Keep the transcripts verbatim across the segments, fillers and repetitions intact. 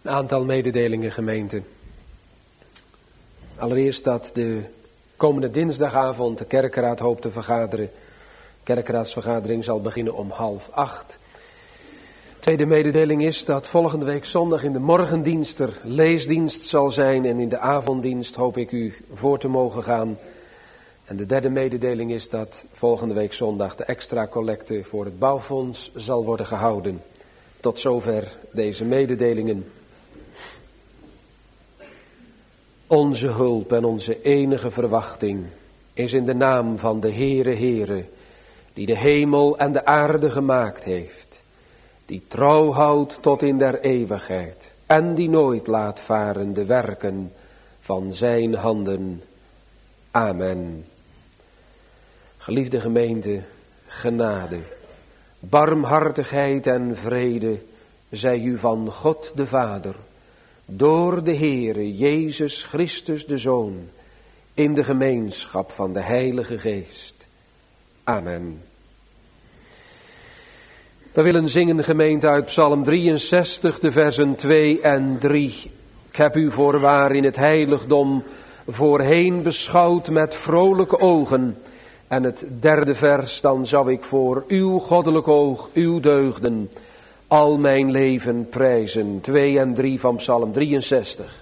Een aantal mededelingen, gemeente. Allereerst dat de komende dinsdagavond de kerkenraad hoopt te vergaderen. De kerkenraadsvergadering zal beginnen om half acht. Tweede mededeling is dat volgende week zondag in de morgendienst er leesdienst zal zijn. En in de avonddienst hoop ik u voor te mogen gaan. En de derde mededeling is dat volgende week zondag de extra collecte voor het bouwfonds zal worden gehouden. Tot zover deze mededelingen. Onze hulp en onze enige verwachting is in de naam van de Heere Heere, die de hemel en de aarde gemaakt heeft, die trouw houdt tot in der eeuwigheid en die nooit laat varen de werken van zijn handen. Amen. Geliefde gemeente, genade, barmhartigheid en vrede zij u van God de Vader, door de Heere Jezus Christus de Zoon, in de gemeenschap van de Heilige Geest. Amen. We willen zingen, gemeente, uit Psalm drieënzestig, de versen twee en drie. Ik heb u voorwaar in het heiligdom voorheen beschouwd met vrolijke ogen. En het derde vers, dan zou ik voor uw goddelijk oog, uw deugden, al mijn leven prijzen. Twee en drie van Psalm drieënzestig.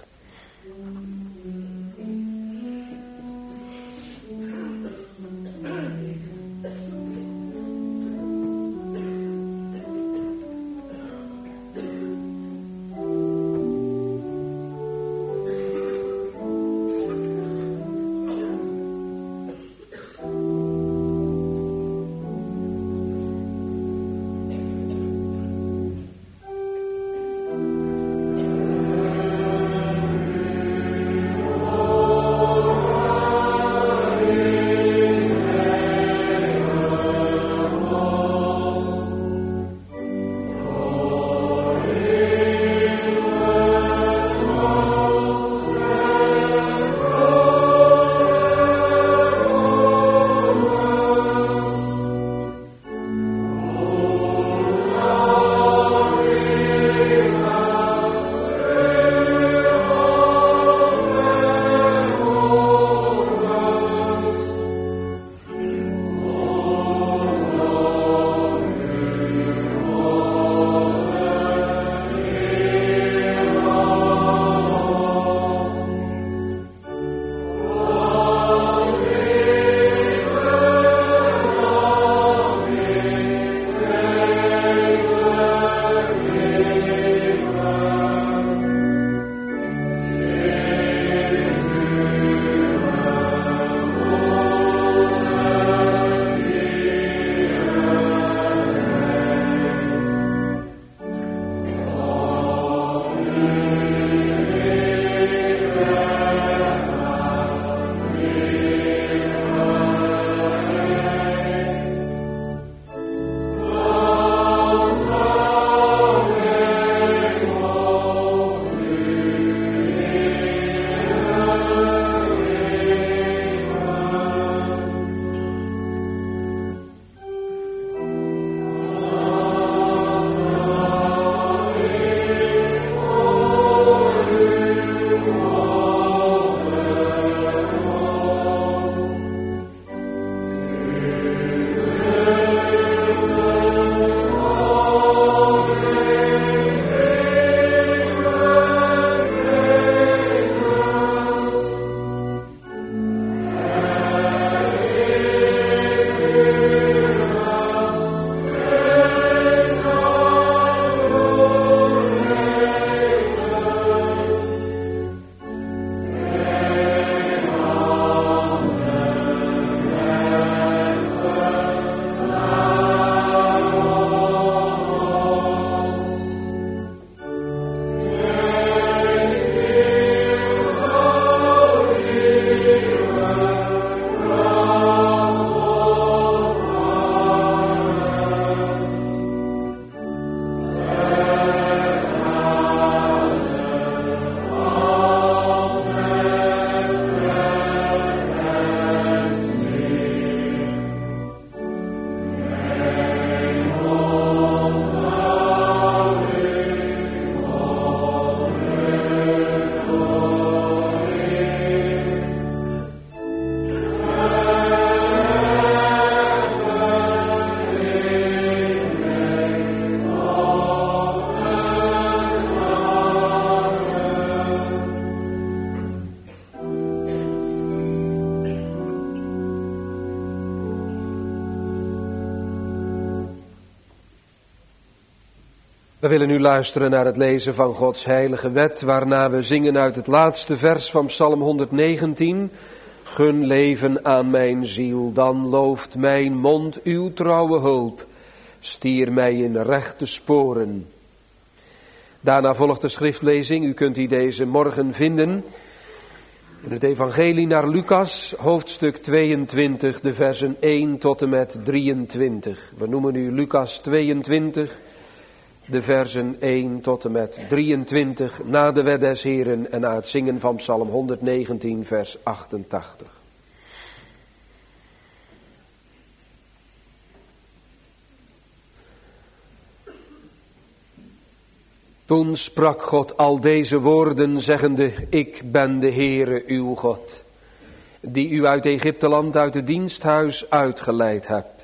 We willen nu luisteren naar het lezen van Gods heilige wet, waarna we zingen uit het laatste vers van Psalm hondertnegentien. Gun leven aan mijn ziel, dan looft mijn mond uw trouwe hulp. Stier mij in rechte sporen. Daarna volgt de schriftlezing, u kunt die deze morgen vinden. In het evangelie naar Lucas, hoofdstuk tweeëntwintig, de versen één tot en met drieëntwintig. We noemen nu Lucas tweeëntwintig, de versen één tot en met drieëntwintig, na de wet des Heren en na het zingen van Psalm hondertnegentien, vers achtentachtig. Toen sprak God al deze woorden, zeggende, ik ben de Heere uw God, die u uit Egypteland uit het diensthuis uitgeleid hebt.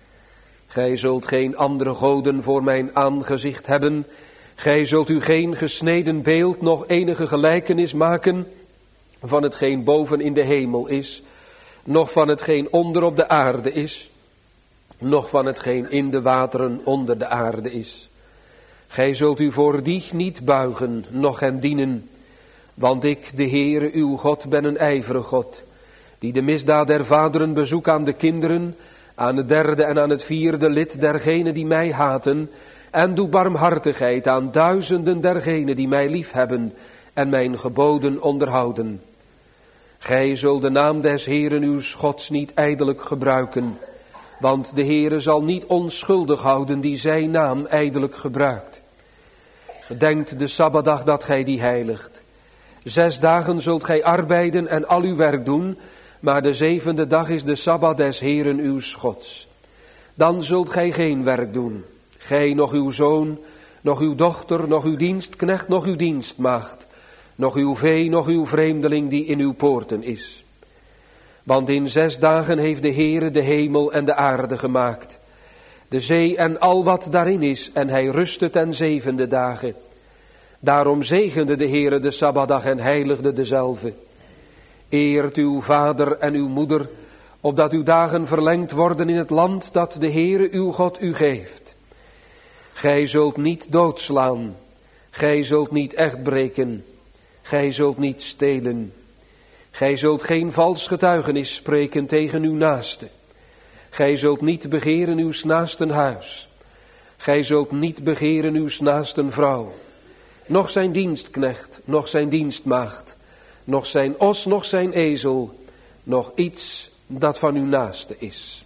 Gij zult geen andere goden voor mijn aangezicht hebben, gij zult u geen gesneden beeld, nog enige gelijkenis maken van hetgeen boven in de hemel is, noch van hetgeen onder op de aarde is, noch van hetgeen in de wateren onder de aarde is. Gij zult u voor die niet buigen, noch hen dienen, want ik, de Heere uw God, ben een ijverig God, die de misdaad der vaderen bezoek aan de kinderen, aan het derde en aan het vierde lid dergenen die mij haten, en doe barmhartigheid aan duizenden dergenen die mij liefhebben en mijn geboden onderhouden. Gij zult de naam des Heeren uw Gods niet ijdelijk gebruiken, want de Heere zal niet onschuldig houden die zijn naam ijdelijk gebruikt. Gedenkt de Sabbatdag dat gij die heiligt. Zes dagen zult gij arbeiden en al uw werk doen, maar de zevende dag is de Sabbat des Heeren uw Gods. Dan zult gij geen werk doen, gij, nog uw zoon, nog uw dochter, nog uw dienstknecht, nog uw dienstmaagd, nog uw vee, nog uw vreemdeling die in uw poorten is. Want in zes dagen heeft de Heere de hemel en de aarde gemaakt, de zee en al wat daarin is, en hij rustte ten zevende dagen. Daarom zegende de Heere de Sabbatdag en heiligde dezelve. Eert uw vader en uw moeder, opdat uw dagen verlengd worden in het land dat de Heere uw God u geeft. Gij zult niet doodslaan, gij zult niet echt breken, gij zult niet stelen. Gij zult geen vals getuigenis spreken tegen uw naaste. Gij zult niet begeren uws naasten huis. Gij zult niet begeren uws naasten vrouw. Noch zijn dienstknecht, noch zijn dienstmaagd, noch zijn os, noch zijn ezel, noch iets dat van uw naaste is.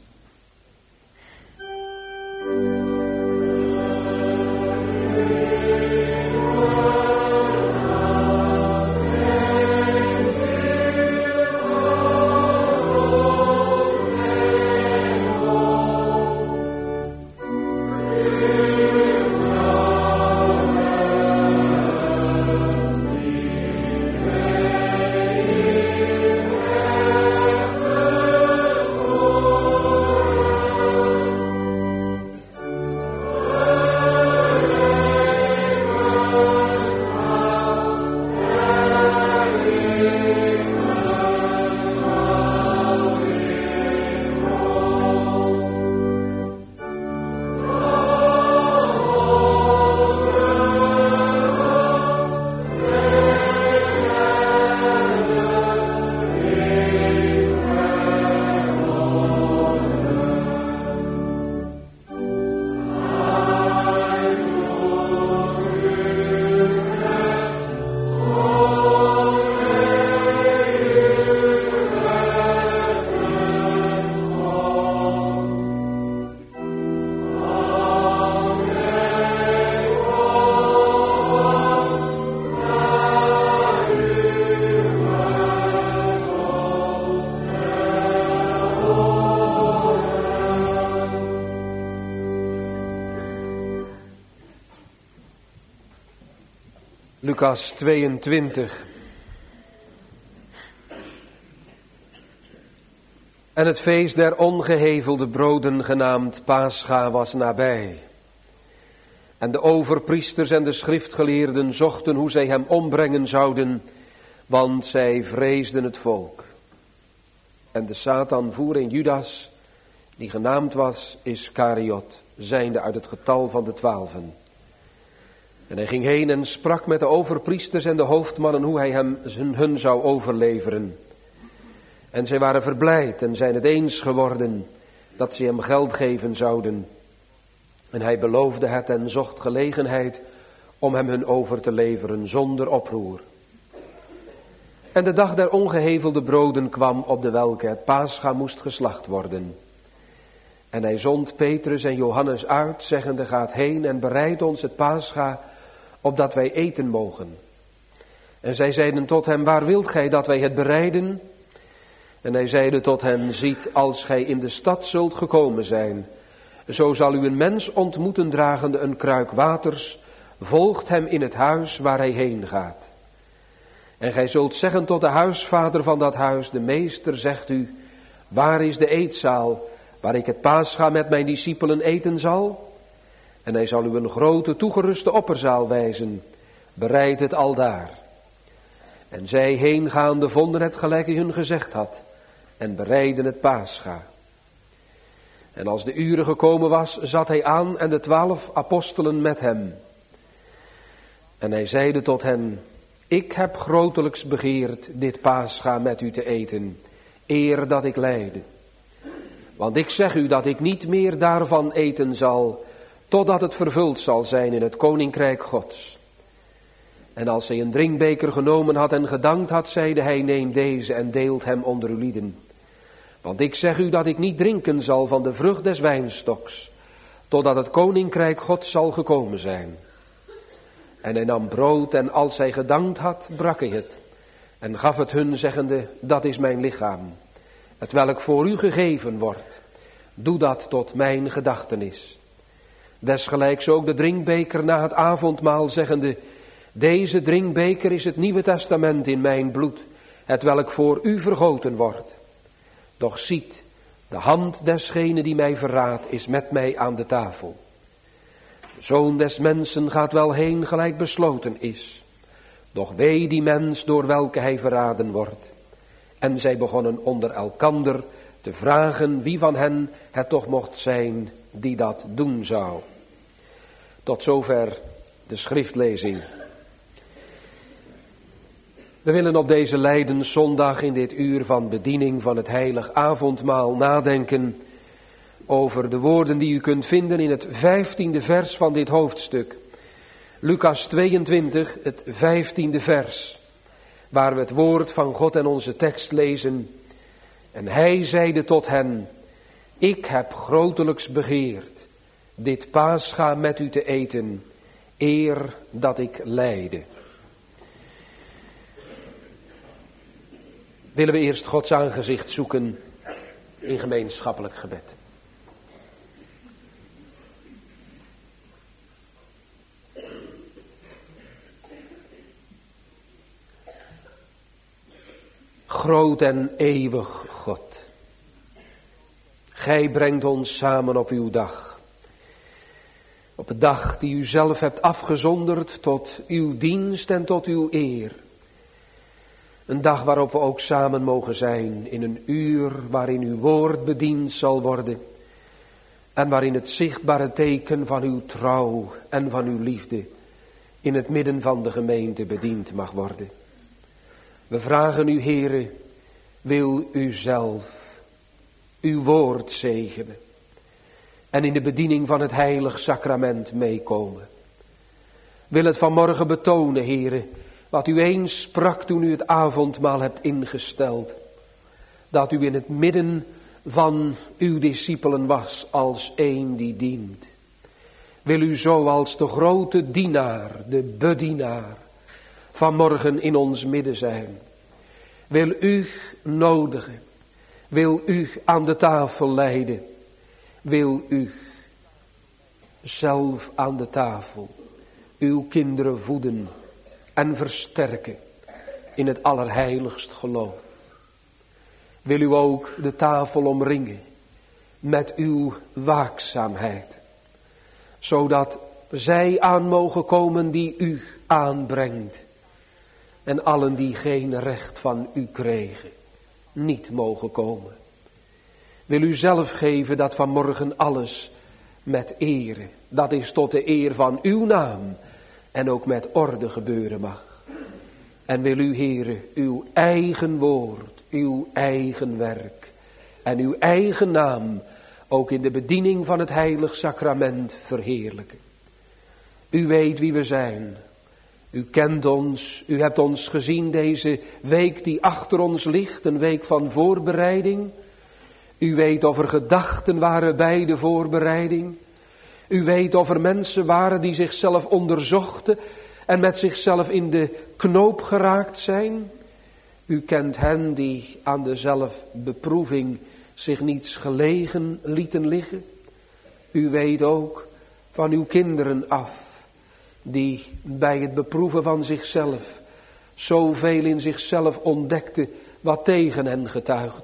Lucas tweeëntwintig. En het feest der ongehevelde broden genaamd Pascha was nabij. En de overpriesters en de schriftgeleerden zochten hoe zij hem ombrengen zouden, want zij vreesden het volk. En de Satan voer in Judas, die genaamd was Iskariot, zijnde uit het getal van de twaalfen. En hij ging heen en sprak met de overpriesters en de hoofdmannen hoe hij hem hun zou overleveren. En zij waren verblijd en zijn het eens geworden dat ze hem geld geven zouden. En hij beloofde het en zocht gelegenheid om hem hun over te leveren zonder oproer. En de dag der ongehevelde broden kwam op de welke het Pascha moest geslacht worden. En hij zond Petrus en Johannes uit, zeggende: gaat heen en bereid ons het Pascha, opdat wij eten mogen. En zij zeiden tot hem: waar wilt gij dat wij het bereiden? En hij zeide tot hen: ziet, als gij in de stad zult gekomen zijn, zo zal u een mens ontmoeten dragende een kruik waters, volgt hem in het huis waar hij heen gaat. En gij zult zeggen tot de huisvader van dat huis: de meester zegt u, waar is de eetzaal, waar ik het Pascha met mijn discipelen eten zal? En hij zal u een grote toegeruste opperzaal wijzen, bereid het aldaar. En zij heengaande vonden het gelijk hij hun gezegd had, en bereidden het Pascha. En als de uren gekomen was, zat hij aan en de twaalf apostelen met hem. En hij zeide tot hen: ik heb grotelijks begeerd dit Pascha met u te eten, eer dat ik lijde. Want ik zeg u dat ik niet meer daarvan eten zal, totdat het vervuld zal zijn in het koninkrijk Gods. En als hij een drinkbeker genomen had en gedankt had, zeide hij: neem deze en deelt hem onder uw lieden. Want ik zeg u dat ik niet drinken zal van de vrucht des wijnstoks, totdat het koninkrijk Gods zal gekomen zijn. En hij nam brood en als hij gedankt had, brak hij het en gaf het hun, zeggende: dat is mijn lichaam, het welk voor u gegeven wordt. Doe dat tot mijn gedachtenis. Desgelijks ook de drinkbeker na het avondmaal, zeggende: deze drinkbeker is het Nieuwe Testament in mijn bloed, het welk voor u vergoten wordt. Doch ziet, de hand desgene die mij verraadt is met mij aan de tafel. De Zoon des mensen gaat wel heen gelijk besloten is. Doch wee die mens door welke hij verraden wordt. En zij begonnen onder elkander te vragen wie van hen het toch mocht zijn die dat doen zou. Tot zover de schriftlezing. We willen op deze Lijdenszondag in dit uur van bediening van het heilig avondmaal nadenken over de woorden die u kunt vinden in het vijftiende vers van dit hoofdstuk. Lucas tweeëntwintig, het vijftiende vers, waar we het woord van God en onze tekst lezen. En hij zeide tot hen: ik heb grotelijks begeerd dit Pascha met u te eten, eer dat ik lijde. Willen we eerst Gods aangezicht zoeken in gemeenschappelijk gebed. Groot en eeuwig God, gij brengt ons samen op uw dag. Op de dag die u zelf hebt afgezonderd tot uw dienst en tot uw eer. Een dag waarop we ook samen mogen zijn in een uur waarin uw woord bediend zal worden. En waarin het zichtbare teken van uw trouw en van uw liefde in het midden van de gemeente bediend mag worden. We vragen u, Heere, wil u zelf uw woord zegenen en in de bediening van het heilig sacrament meekomen. Wil het vanmorgen betonen, Heere, wat u eens sprak toen u het avondmaal hebt ingesteld. Dat u in het midden van uw discipelen was als een die dient. Wil u zo als de grote dienaar, de bedienaar, vanmorgen in ons midden zijn. Wil u nodigen. Wil u aan de tafel leiden. Wil u zelf aan de tafel uw kinderen voeden en versterken in het allerheiligst geloof. Wil u ook de tafel omringen met uw waakzaamheid, zodat zij aan mogen komen die u aanbrengt en allen die geen recht van u kregen, niet mogen komen. Wil u zelf geven dat vanmorgen alles met ere, dat is tot de eer van uw naam en ook met orde gebeuren mag. En wil u, Heere, uw eigen woord, uw eigen werk en uw eigen naam ook in de bediening van het heilig sacrament verheerlijken. U weet wie we zijn. U kent ons, u hebt ons gezien deze week die achter ons ligt, een week van voorbereiding. U weet of er gedachten waren bij de voorbereiding. U weet of er mensen waren die zichzelf onderzochten en met zichzelf in de knoop geraakt zijn. U kent hen die aan de zelfbeproeving zich niets gelegen lieten liggen. U weet ook van uw kinderen af, die bij het beproeven van zichzelf zoveel in zichzelf ontdekten wat tegen hen getuigde.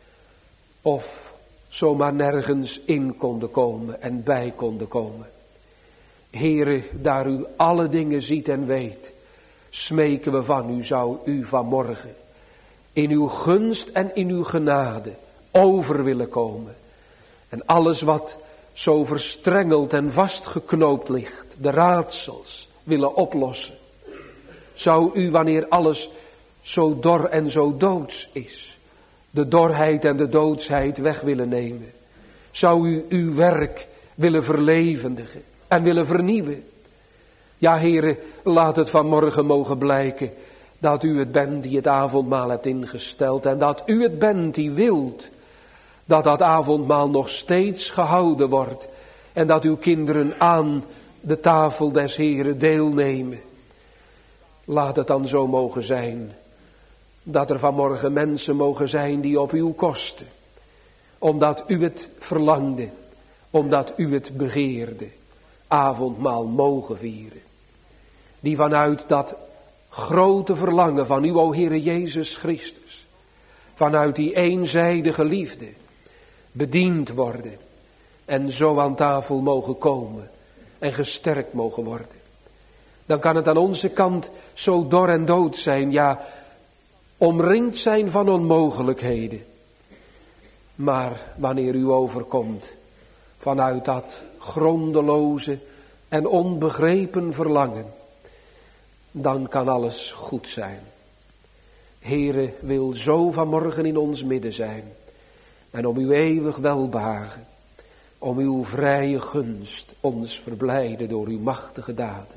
Of zomaar nergens in konden komen en bij konden komen. Heere, daar u alle dingen ziet en weet, smeken we van u, zou u vanmorgen in uw gunst en in uw genade over willen komen. En alles wat zo verstrengeld en vastgeknoopt ligt, de raadsels willen oplossen. Zou u, wanneer alles zo dor en zo doods is, de dorheid en de doodsheid weg willen nemen? Zou u uw werk willen verlevendigen en willen vernieuwen? Ja, Heere, laat het vanmorgen mogen blijken dat u het bent die het avondmaal hebt ingesteld en dat u het bent die wilt dat dat avondmaal nog steeds gehouden wordt en dat uw kinderen aan de tafel des Heeren deelnemen. Laat het dan zo mogen zijn dat er vanmorgen mensen mogen zijn die op uw kosten, omdat u het verlangde, omdat u het begeerde, avondmaal mogen vieren. Die vanuit dat grote verlangen van u, o Heere Jezus Christus, vanuit die eenzijdige liefde, bediend worden en zo aan tafel mogen komen en gesterkt mogen worden. Dan kan het aan onze kant zo dor en dood zijn, ja, omringd zijn van onmogelijkheden. Maar wanneer u overkomt vanuit dat grondeloze en onbegrepen verlangen, dan kan alles goed zijn. Heere wil zo vanmorgen in ons midden zijn. En om uw eeuwig welbehagen, om uw vrije gunst ons verblijden door uw machtige daden.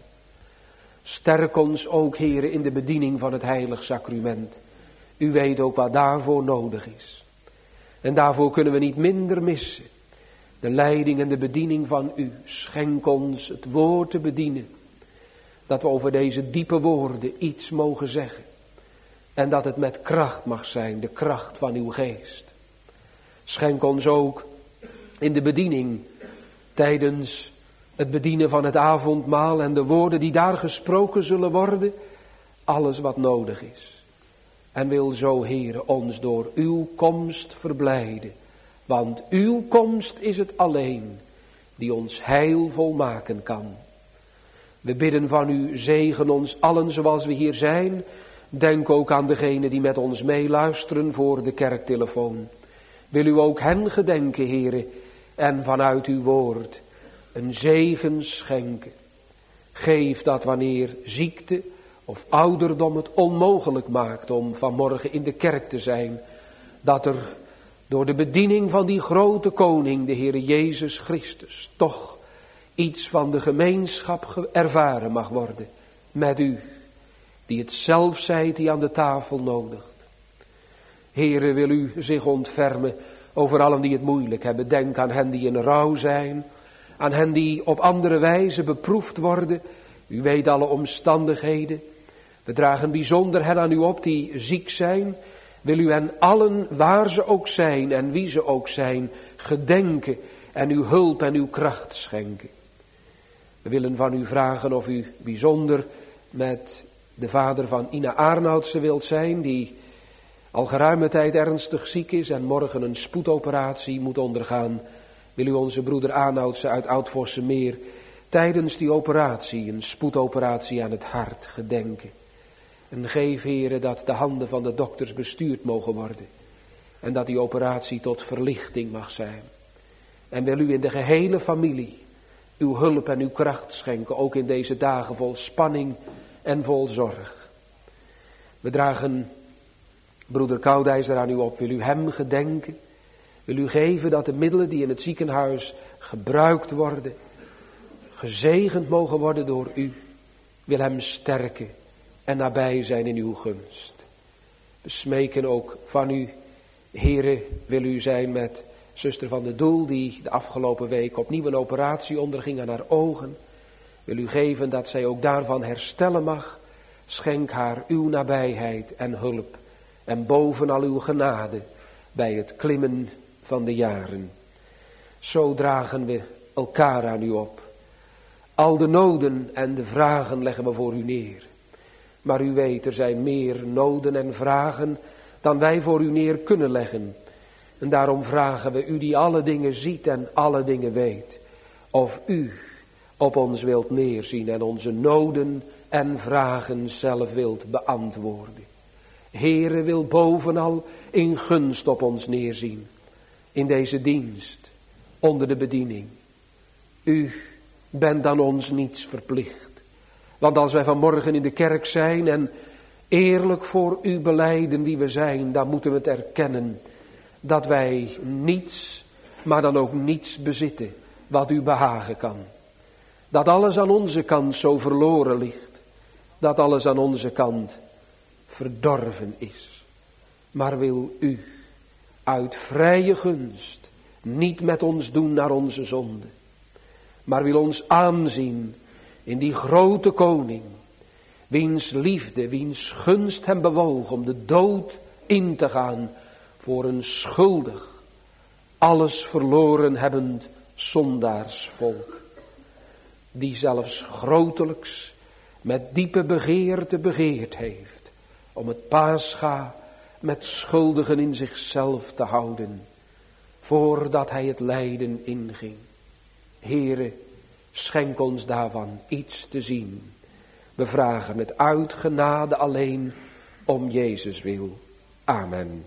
Sterk ons ook, Heere, in de bediening van het heilig sacrament. U weet ook wat daarvoor nodig is. En daarvoor kunnen we niet minder missen. De leiding en de bediening van u. Schenk ons het woord te bedienen. Dat we over deze diepe woorden iets mogen zeggen. En dat het met kracht mag zijn, de kracht van uw geest. Schenk ons ook in de bediening, tijdens het bedienen van het avondmaal en de woorden die daar gesproken zullen worden, alles wat nodig is. En wil zo, Heere, ons door uw komst verblijden. Want uw komst is het alleen die ons heil volmaken kan. We bidden van u, zegen ons allen zoals we hier zijn. Denk ook aan degenen die met ons meeluisteren voor de kerktelefoon. Wil u ook hen gedenken, Heere, en vanuit uw woord een zegen schenken. Geef dat wanneer ziekte of ouderdom het onmogelijk maakt om vanmorgen in de kerk te zijn, dat er door de bediening van die grote koning, de Heere Jezus Christus, toch iets van de gemeenschap ervaren mag worden met u, die het zelf zijt die aan de tafel nodigt. Heere, wil u zich ontfermen over allen die het moeilijk hebben. Denk aan hen die in rouw zijn, aan hen die op andere wijze beproefd worden. U weet alle omstandigheden. We dragen bijzonder hen aan u op die ziek zijn. Wil u hen allen, waar ze ook zijn en wie ze ook zijn, gedenken en uw hulp en uw kracht schenken. We willen van u vragen of u bijzonder met de vader van Ina Arnoudse wilt zijn, die al geruime tijd ernstig ziek is en morgen een spoedoperatie moet ondergaan. Wil u onze broeder Arnoudse uit Oud-Vossemeer tijdens die operatie, een spoedoperatie aan het hart, gedenken. En geef, Heere, dat de handen van de dokters bestuurd mogen worden. En dat die operatie tot verlichting mag zijn. En wil u in de gehele familie uw hulp en uw kracht schenken, ook in deze dagen vol spanning en vol zorg. We dragen broeder Koudijzer aan u op. Wil u hem gedenken? Wil u geven dat de middelen die in het ziekenhuis gebruikt worden, gezegend mogen worden door u? Wil hem sterken en nabij zijn in uw gunst. We smeken ook van u, Heere, wil u zijn met zuster Van de Doel, die de afgelopen week opnieuw een operatie onderging aan haar ogen. Wil u geven dat zij ook daarvan herstellen mag. Schenk haar uw nabijheid en hulp en bovenal uw genade bij het klimmen van de jaren. Zo dragen we elkaar aan u op. Al de noden en de vragen leggen we voor u neer. Maar u weet, er zijn meer noden en vragen dan wij voor u neer kunnen leggen. En daarom vragen we u die alle dingen ziet en alle dingen weet, of u op ons wilt neerzien en onze noden en vragen zelf wilt beantwoorden. Heere, wil bovenal in gunst op ons neerzien, in deze dienst, onder de bediening. U bent dan ons niets verplicht. Want als wij vanmorgen in de kerk zijn en eerlijk voor u belijden wie we zijn, dan moeten we het erkennen dat wij niets, maar dan ook niets bezitten wat u behagen kan. Dat alles aan onze kant zo verloren ligt. Dat alles aan onze kant verdorven is. Maar wil u uit vrije gunst niet met ons doen naar onze zonde, maar wil ons aanzien in die grote koning, wiens liefde, wiens gunst hem bewoog om de dood in te gaan voor een schuldig, alles verloren hebbend zondaarsvolk, die zelfs grotelijks met diepe begeerte begeerd heeft om het Pascha met schuldigen in zichzelf te houden, voordat hij het lijden inging. Heere, schenk ons daarvan iets te zien. We vragen het uit genade alleen om Jezus wil. Amen.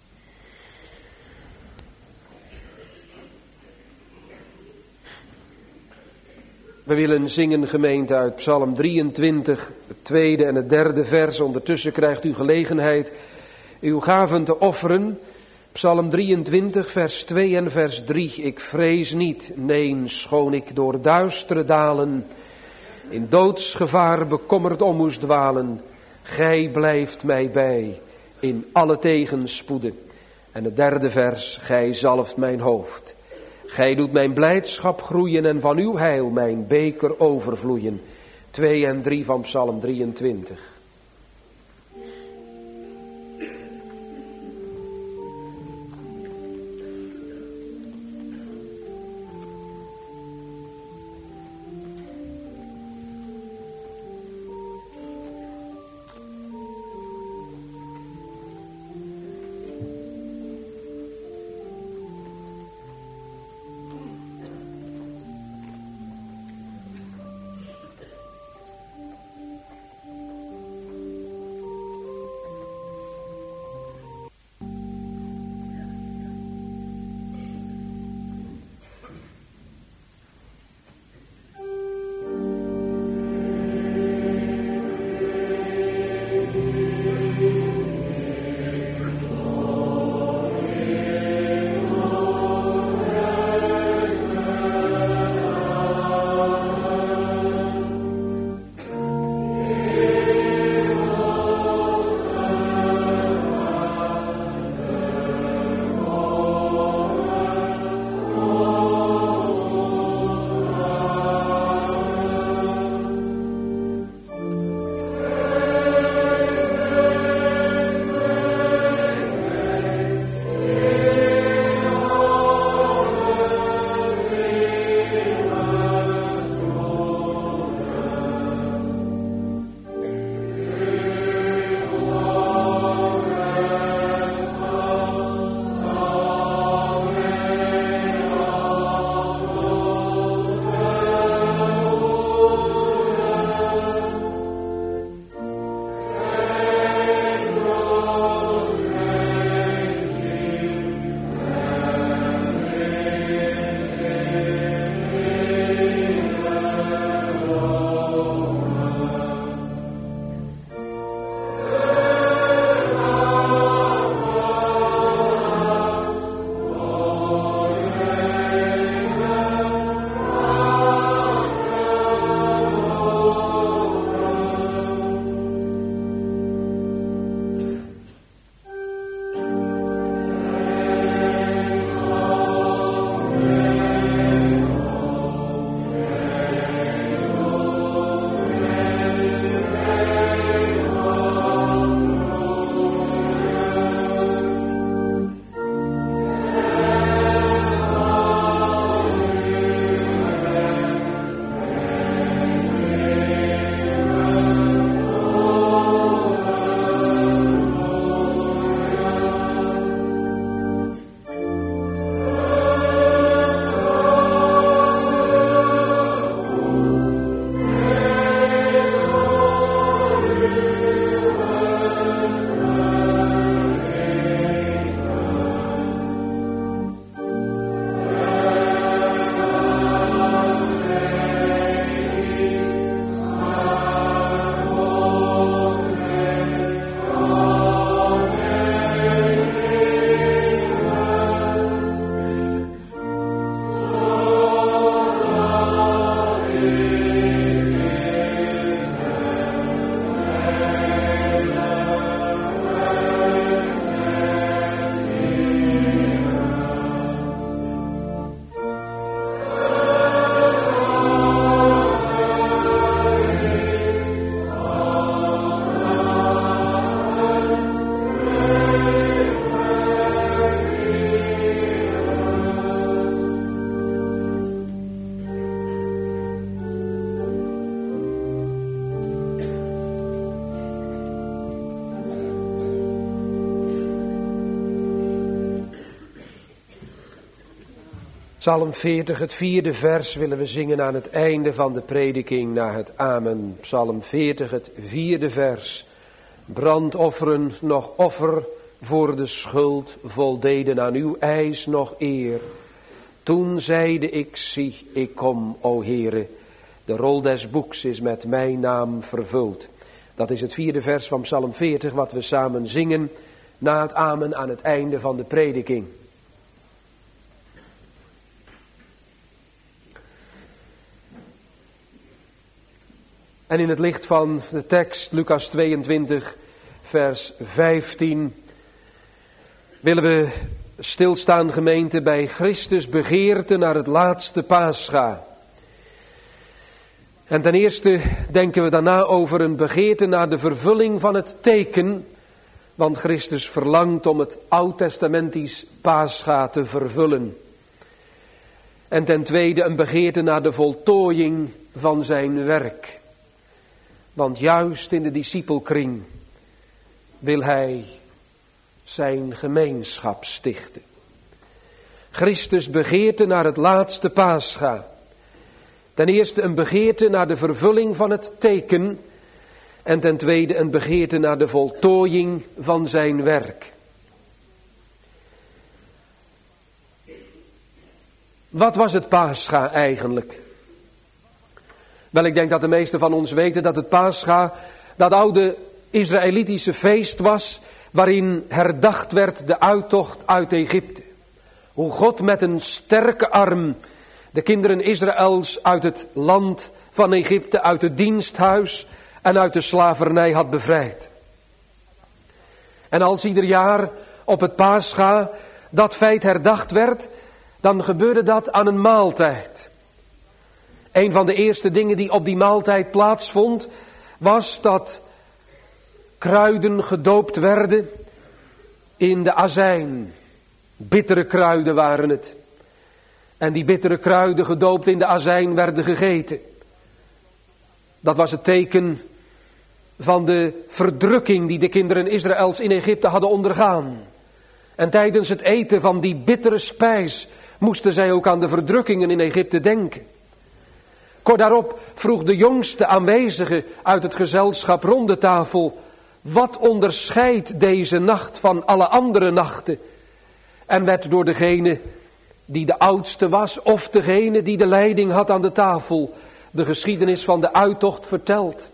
We willen zingen, gemeente, uit Psalm drieëntwintig, het tweede en het derde vers. Ondertussen krijgt u gelegenheid uw gaven te offeren. Psalm drieëntwintig, vers twee en vers drie. Ik vrees niet, nee, schoon ik door duistere dalen in doodsgevaar bekommerd om moest dwalen. Gij blijft mij bij in alle tegenspoeden. En het derde vers, gij zalft mijn hoofd. Gij doet mijn blijdschap groeien en van uw heil mijn beker overvloeien. Twee en drie van Psalm drieëntwintig. Psalm veertig, het vierde vers, willen we zingen aan het einde van de prediking na het Amen. Psalm veertig, het vierde vers. Brandofferen nog offer voor de schuld voldeden aan uw eis nog eer. Toen zeide ik, zie, ik kom, o Heere. De rol des boeks is met mijn naam vervuld. Dat is het vierde vers van Psalm veertig, wat we samen zingen na het Amen aan het einde van de prediking. En in het licht van de tekst, Lucas tweeëntwintig, vers vijftien, willen we stilstaan, gemeente, bij Christus begeerte naar het laatste Pascha. En ten eerste denken we daarna over een begeerte naar de vervulling van het teken, want Christus verlangt om het oud-testamentisch Pascha te vervullen. En ten tweede een begeerte naar de voltooiing van zijn werk. Want juist in de discipelkring wil hij zijn gemeenschap stichten. Christus begeerte naar het laatste Pascha. Ten eerste een begeerte naar de vervulling van het teken. En ten tweede een begeerte naar de voltooiing van zijn werk. Wat was het Pascha eigenlijk? Wel, ik denk dat de meesten van ons weten dat het Pascha dat oude Israëlitische feest was, waarin herdacht werd de uittocht uit Egypte. Hoe God met een sterke arm de kinderen Israëls uit het land van Egypte, uit het diensthuis en uit de slavernij had bevrijd. En als ieder jaar op het Pascha dat feit herdacht werd, dan gebeurde dat aan een maaltijd. Een van de eerste dingen die op die maaltijd plaatsvond, was dat kruiden gedoopt werden in de azijn. Bittere kruiden waren het. En die bittere kruiden gedoopt in de azijn werden gegeten. Dat was het teken van de verdrukking die de kinderen Israëls in Egypte hadden ondergaan. En tijdens het eten van die bittere spijs moesten zij ook aan de verdrukkingen in Egypte denken. Kort daarop vroeg de jongste aanwezige uit het gezelschap rond de tafel: wat onderscheidt deze nacht van alle andere nachten? En werd door degene die de oudste was, of degene die de leiding had aan de tafel, de geschiedenis van de uittocht verteld.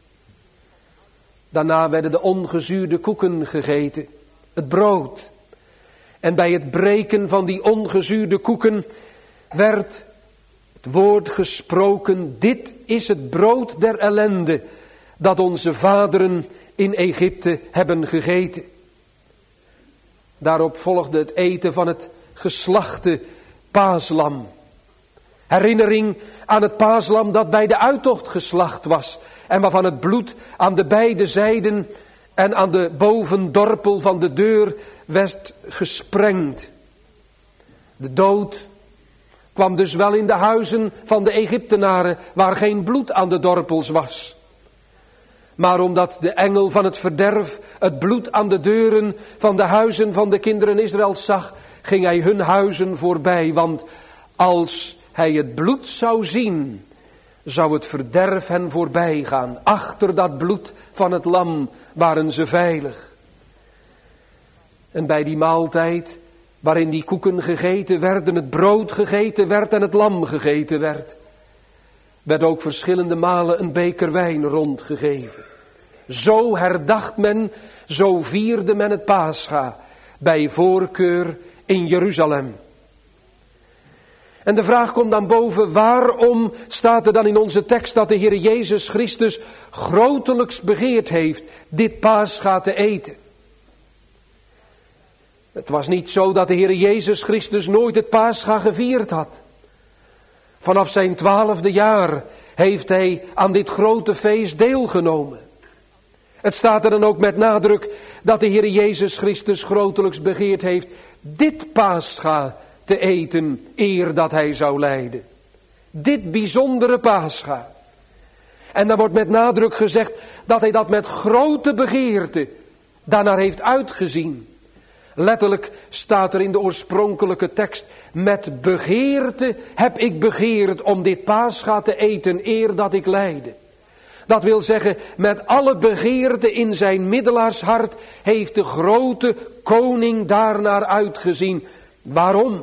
Daarna werden de ongezuurde koeken gegeten, het brood. En bij het breken van die ongezuurde koeken werd het woord gesproken: dit is het brood der ellende dat onze vaderen in Egypte hebben gegeten. Daarop volgde het eten van het geslachte paaslam. Herinnering aan het paaslam dat bij de uittocht geslacht was en waarvan het bloed aan de beide zijden en aan de bovendorpel van de deur werd gesprengd. De dood kwam dus wel in de huizen van de Egyptenaren waar geen bloed aan de dorpels was. Maar omdat de engel van het verderf het bloed aan de deuren van de huizen van de kinderen Israëls zag, ging hij hun huizen voorbij. Want als hij het bloed zou zien, zou het verderf hen voorbij gaan. Achter dat bloed van het lam waren ze veilig. En bij die maaltijd, waarin die koeken gegeten werden, het brood gegeten werd en het lam gegeten werd, werd ook verschillende malen een beker wijn rondgegeven. Zo herdacht men, zo vierde men het Pascha, bij voorkeur in Jeruzalem. En de vraag komt dan boven: waarom staat er dan in onze tekst dat de Heer Jezus Christus grotelijks begeerd heeft dit Pascha te eten? Het was niet zo dat de Heer Jezus Christus nooit het Pascha gevierd had. Vanaf zijn twaalfde jaar heeft hij aan dit grote feest deelgenomen. Het staat er dan ook met nadruk dat de Heer Jezus Christus grotelijks begeerd heeft dit Pascha te eten eer dat hij zou lijden. Dit bijzondere Pascha. En dan wordt met nadruk gezegd dat hij dat met grote begeerte daarnaar heeft uitgezien. Letterlijk staat er in de oorspronkelijke tekst: met begeerte heb ik begeerd om dit Pascha te eten eer dat ik lijde. Dat wil zeggen, met alle begeerte in zijn middelaarshart heeft de grote koning daarnaar uitgezien. Waarom?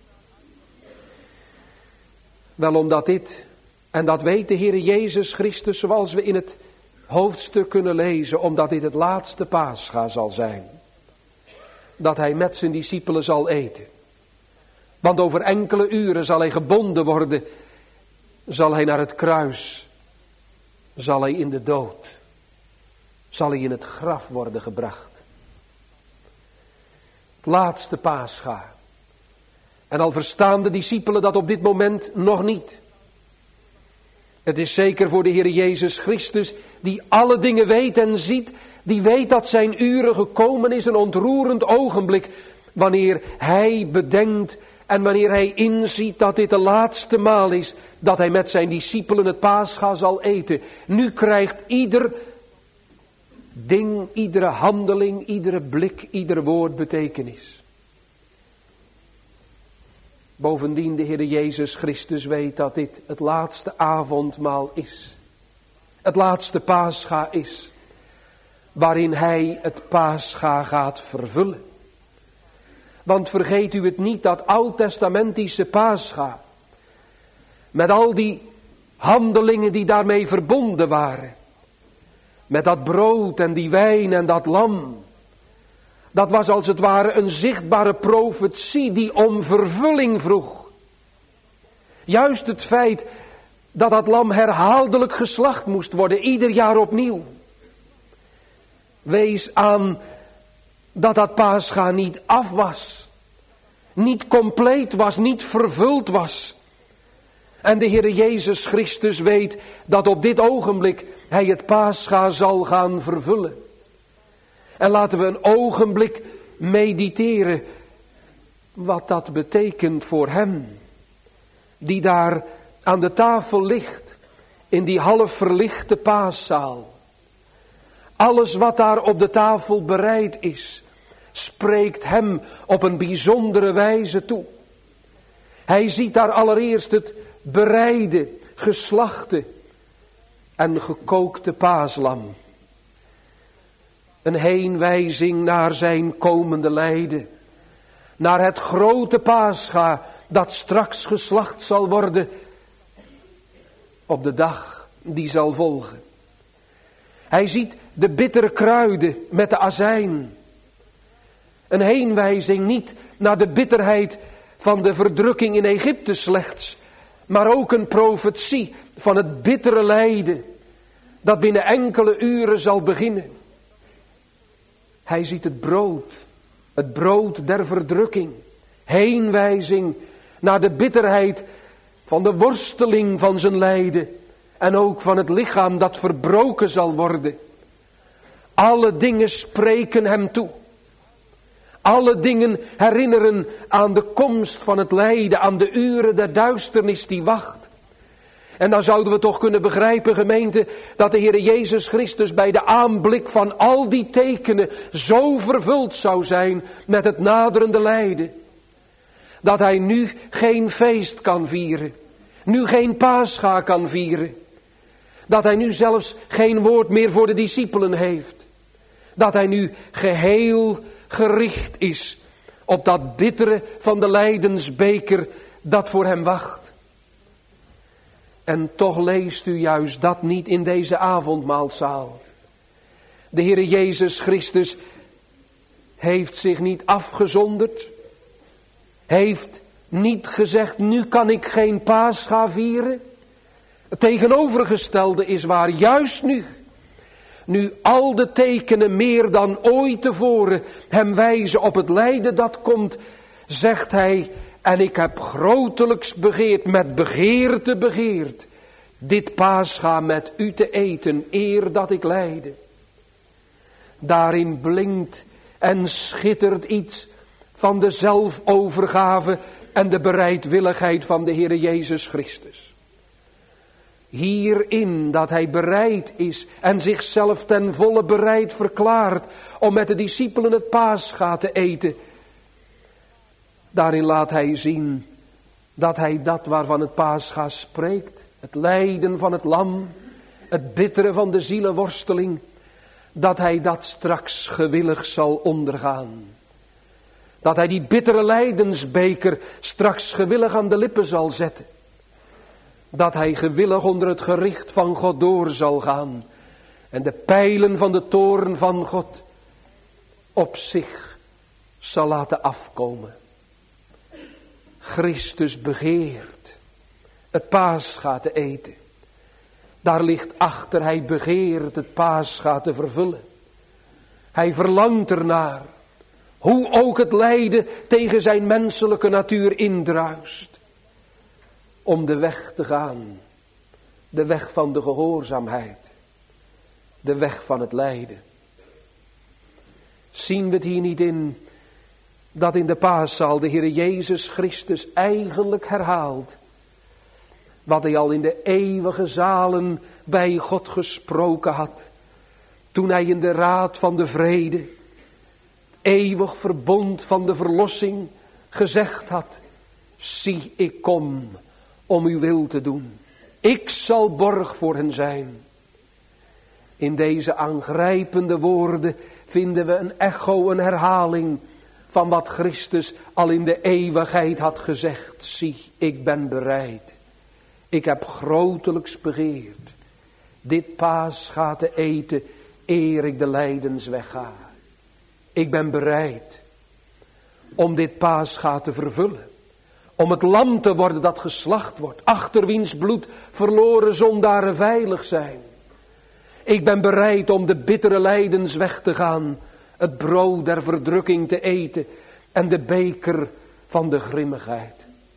Wel omdat dit, en dat weet de Heer Jezus Christus zoals we in het hoofdstuk kunnen lezen, omdat dit het laatste Pascha zal zijn. Dat hij met zijn discipelen zal eten. Want over enkele uren zal hij gebonden worden, zal hij naar het kruis, zal hij in de dood, zal hij in het graf worden gebracht. Het laatste Pascha. En al verstaan de discipelen dat op dit moment nog niet. Het is zeker voor de Heer Jezus Christus, die alle dingen weet en ziet, die weet dat zijn uren gekomen is, een ontroerend ogenblik, wanneer hij bedenkt en wanneer hij inziet dat dit de laatste maal is dat hij met zijn discipelen het Pascha zal eten. Nu krijgt ieder ding, iedere handeling, iedere blik, ieder woord betekenis. Bovendien, de Heer Jezus Christus weet dat dit het laatste avondmaal is. Het laatste Pascha is. Waarin hij het Pascha gaat vervullen. Want vergeet u het niet, dat oud-testamentische Pascha. Met al die handelingen die daarmee verbonden waren. Met dat brood en die wijn en dat lam. Dat was als het ware een zichtbare profetie die om vervulling vroeg. Juist het feit dat dat lam herhaaldelijk geslacht moest worden, ieder jaar opnieuw. Wees aan dat dat Pascha niet af was. Niet compleet was, niet vervuld was. En de Heer Jezus Christus weet dat op dit ogenblik hij het Pascha zal gaan vervullen. En laten we een ogenblik mediteren wat dat betekent voor hem. Die daar aan de tafel ligt, in die half verlichte paaszaal. Alles wat daar op de tafel bereid is, spreekt hem op een bijzondere wijze toe. Hij ziet daar allereerst het bereide, geslachte en gekookte paaslam. Een heenwijzing naar zijn komende lijden. Naar het grote Pascha dat straks geslacht zal worden op de dag die zal volgen. Hij ziet de bittere kruiden met de azijn. Een heenwijzing niet naar de bitterheid van de verdrukking in Egypte slechts, maar ook een profetie van het bittere lijden dat binnen enkele uren zal beginnen. Hij ziet het brood, het brood der verdrukking, heenwijzing naar de bitterheid van de worsteling van zijn lijden en ook van het lichaam dat verbroken zal worden. Alle dingen spreken hem toe. Alle dingen herinneren aan de komst van het lijden, aan de uren der duisternis die wacht. En dan zouden we toch kunnen begrijpen, gemeente, dat de Heer Jezus Christus bij de aanblik van al die tekenen zo vervuld zou zijn met het naderende lijden. Dat hij nu geen feest kan vieren, nu geen Pascha kan vieren. Dat hij nu zelfs geen woord meer voor de discipelen heeft. Dat hij nu geheel gericht is op dat bittere van de lijdensbeker dat voor hem wacht. En toch leest u juist dat niet in deze avondmaalzaal. De Heere Jezus Christus heeft zich niet afgezonderd. Heeft niet gezegd, nu kan ik geen Pascha vieren. Het tegenovergestelde is waar, juist nu. Nu al de tekenen meer dan ooit tevoren hem wijzen op het lijden dat komt, zegt hij, en ik heb grotelijks begeerd, met begeerte begeerd, dit Pascha met u te eten, eer dat ik lijde. Daarin blinkt en schittert iets van de zelfovergave en de bereidwilligheid van de Heere Jezus Christus. Hierin dat hij bereid is en zichzelf ten volle bereid verklaart om met de discipelen het paascha te eten. Daarin laat hij zien dat hij dat waarvan het paascha spreekt, het lijden van het lam, het bittere van de zielenworsteling, dat hij dat straks gewillig zal ondergaan. Dat hij die bittere lijdensbeker straks gewillig aan de lippen zal zetten. Dat hij gewillig onder het gericht van God door zal gaan. En de pijlen van de toorn van God op zich zal laten afkomen. Christus begeert het paascha te eten. Daar ligt achter, hij begeert het paascha te vervullen. Hij verlangt ernaar. Hoe ook het lijden tegen zijn menselijke natuur indruist. Om de weg te gaan. De weg van de gehoorzaamheid. De weg van het lijden. Zien we het hier niet in dat in de paaszaal de Heer Jezus Christus eigenlijk herhaalt wat hij al in de eeuwige zalen bij God gesproken had. Toen hij in de raad van de vrede, eeuwig verbond van de verlossing, gezegd had: zie, ik kom om uw wil te doen. Ik zal borg voor hen zijn. In deze aangrijpende woorden vinden we een echo, een herhaling van wat Christus al in de eeuwigheid had gezegd. Zie, ik ben bereid. Ik heb grotelijks begeerd dit paascha te eten eer ik de lijdensweg ga. Ik ben bereid om dit paascha te vervullen. Om het lam te worden dat geslacht wordt. Achter wiens bloed verloren zondaren veilig zijn. Ik ben bereid om de bittere lijdensweg te gaan. Het brood der verdrukking te eten. En de beker van de grimmigheid.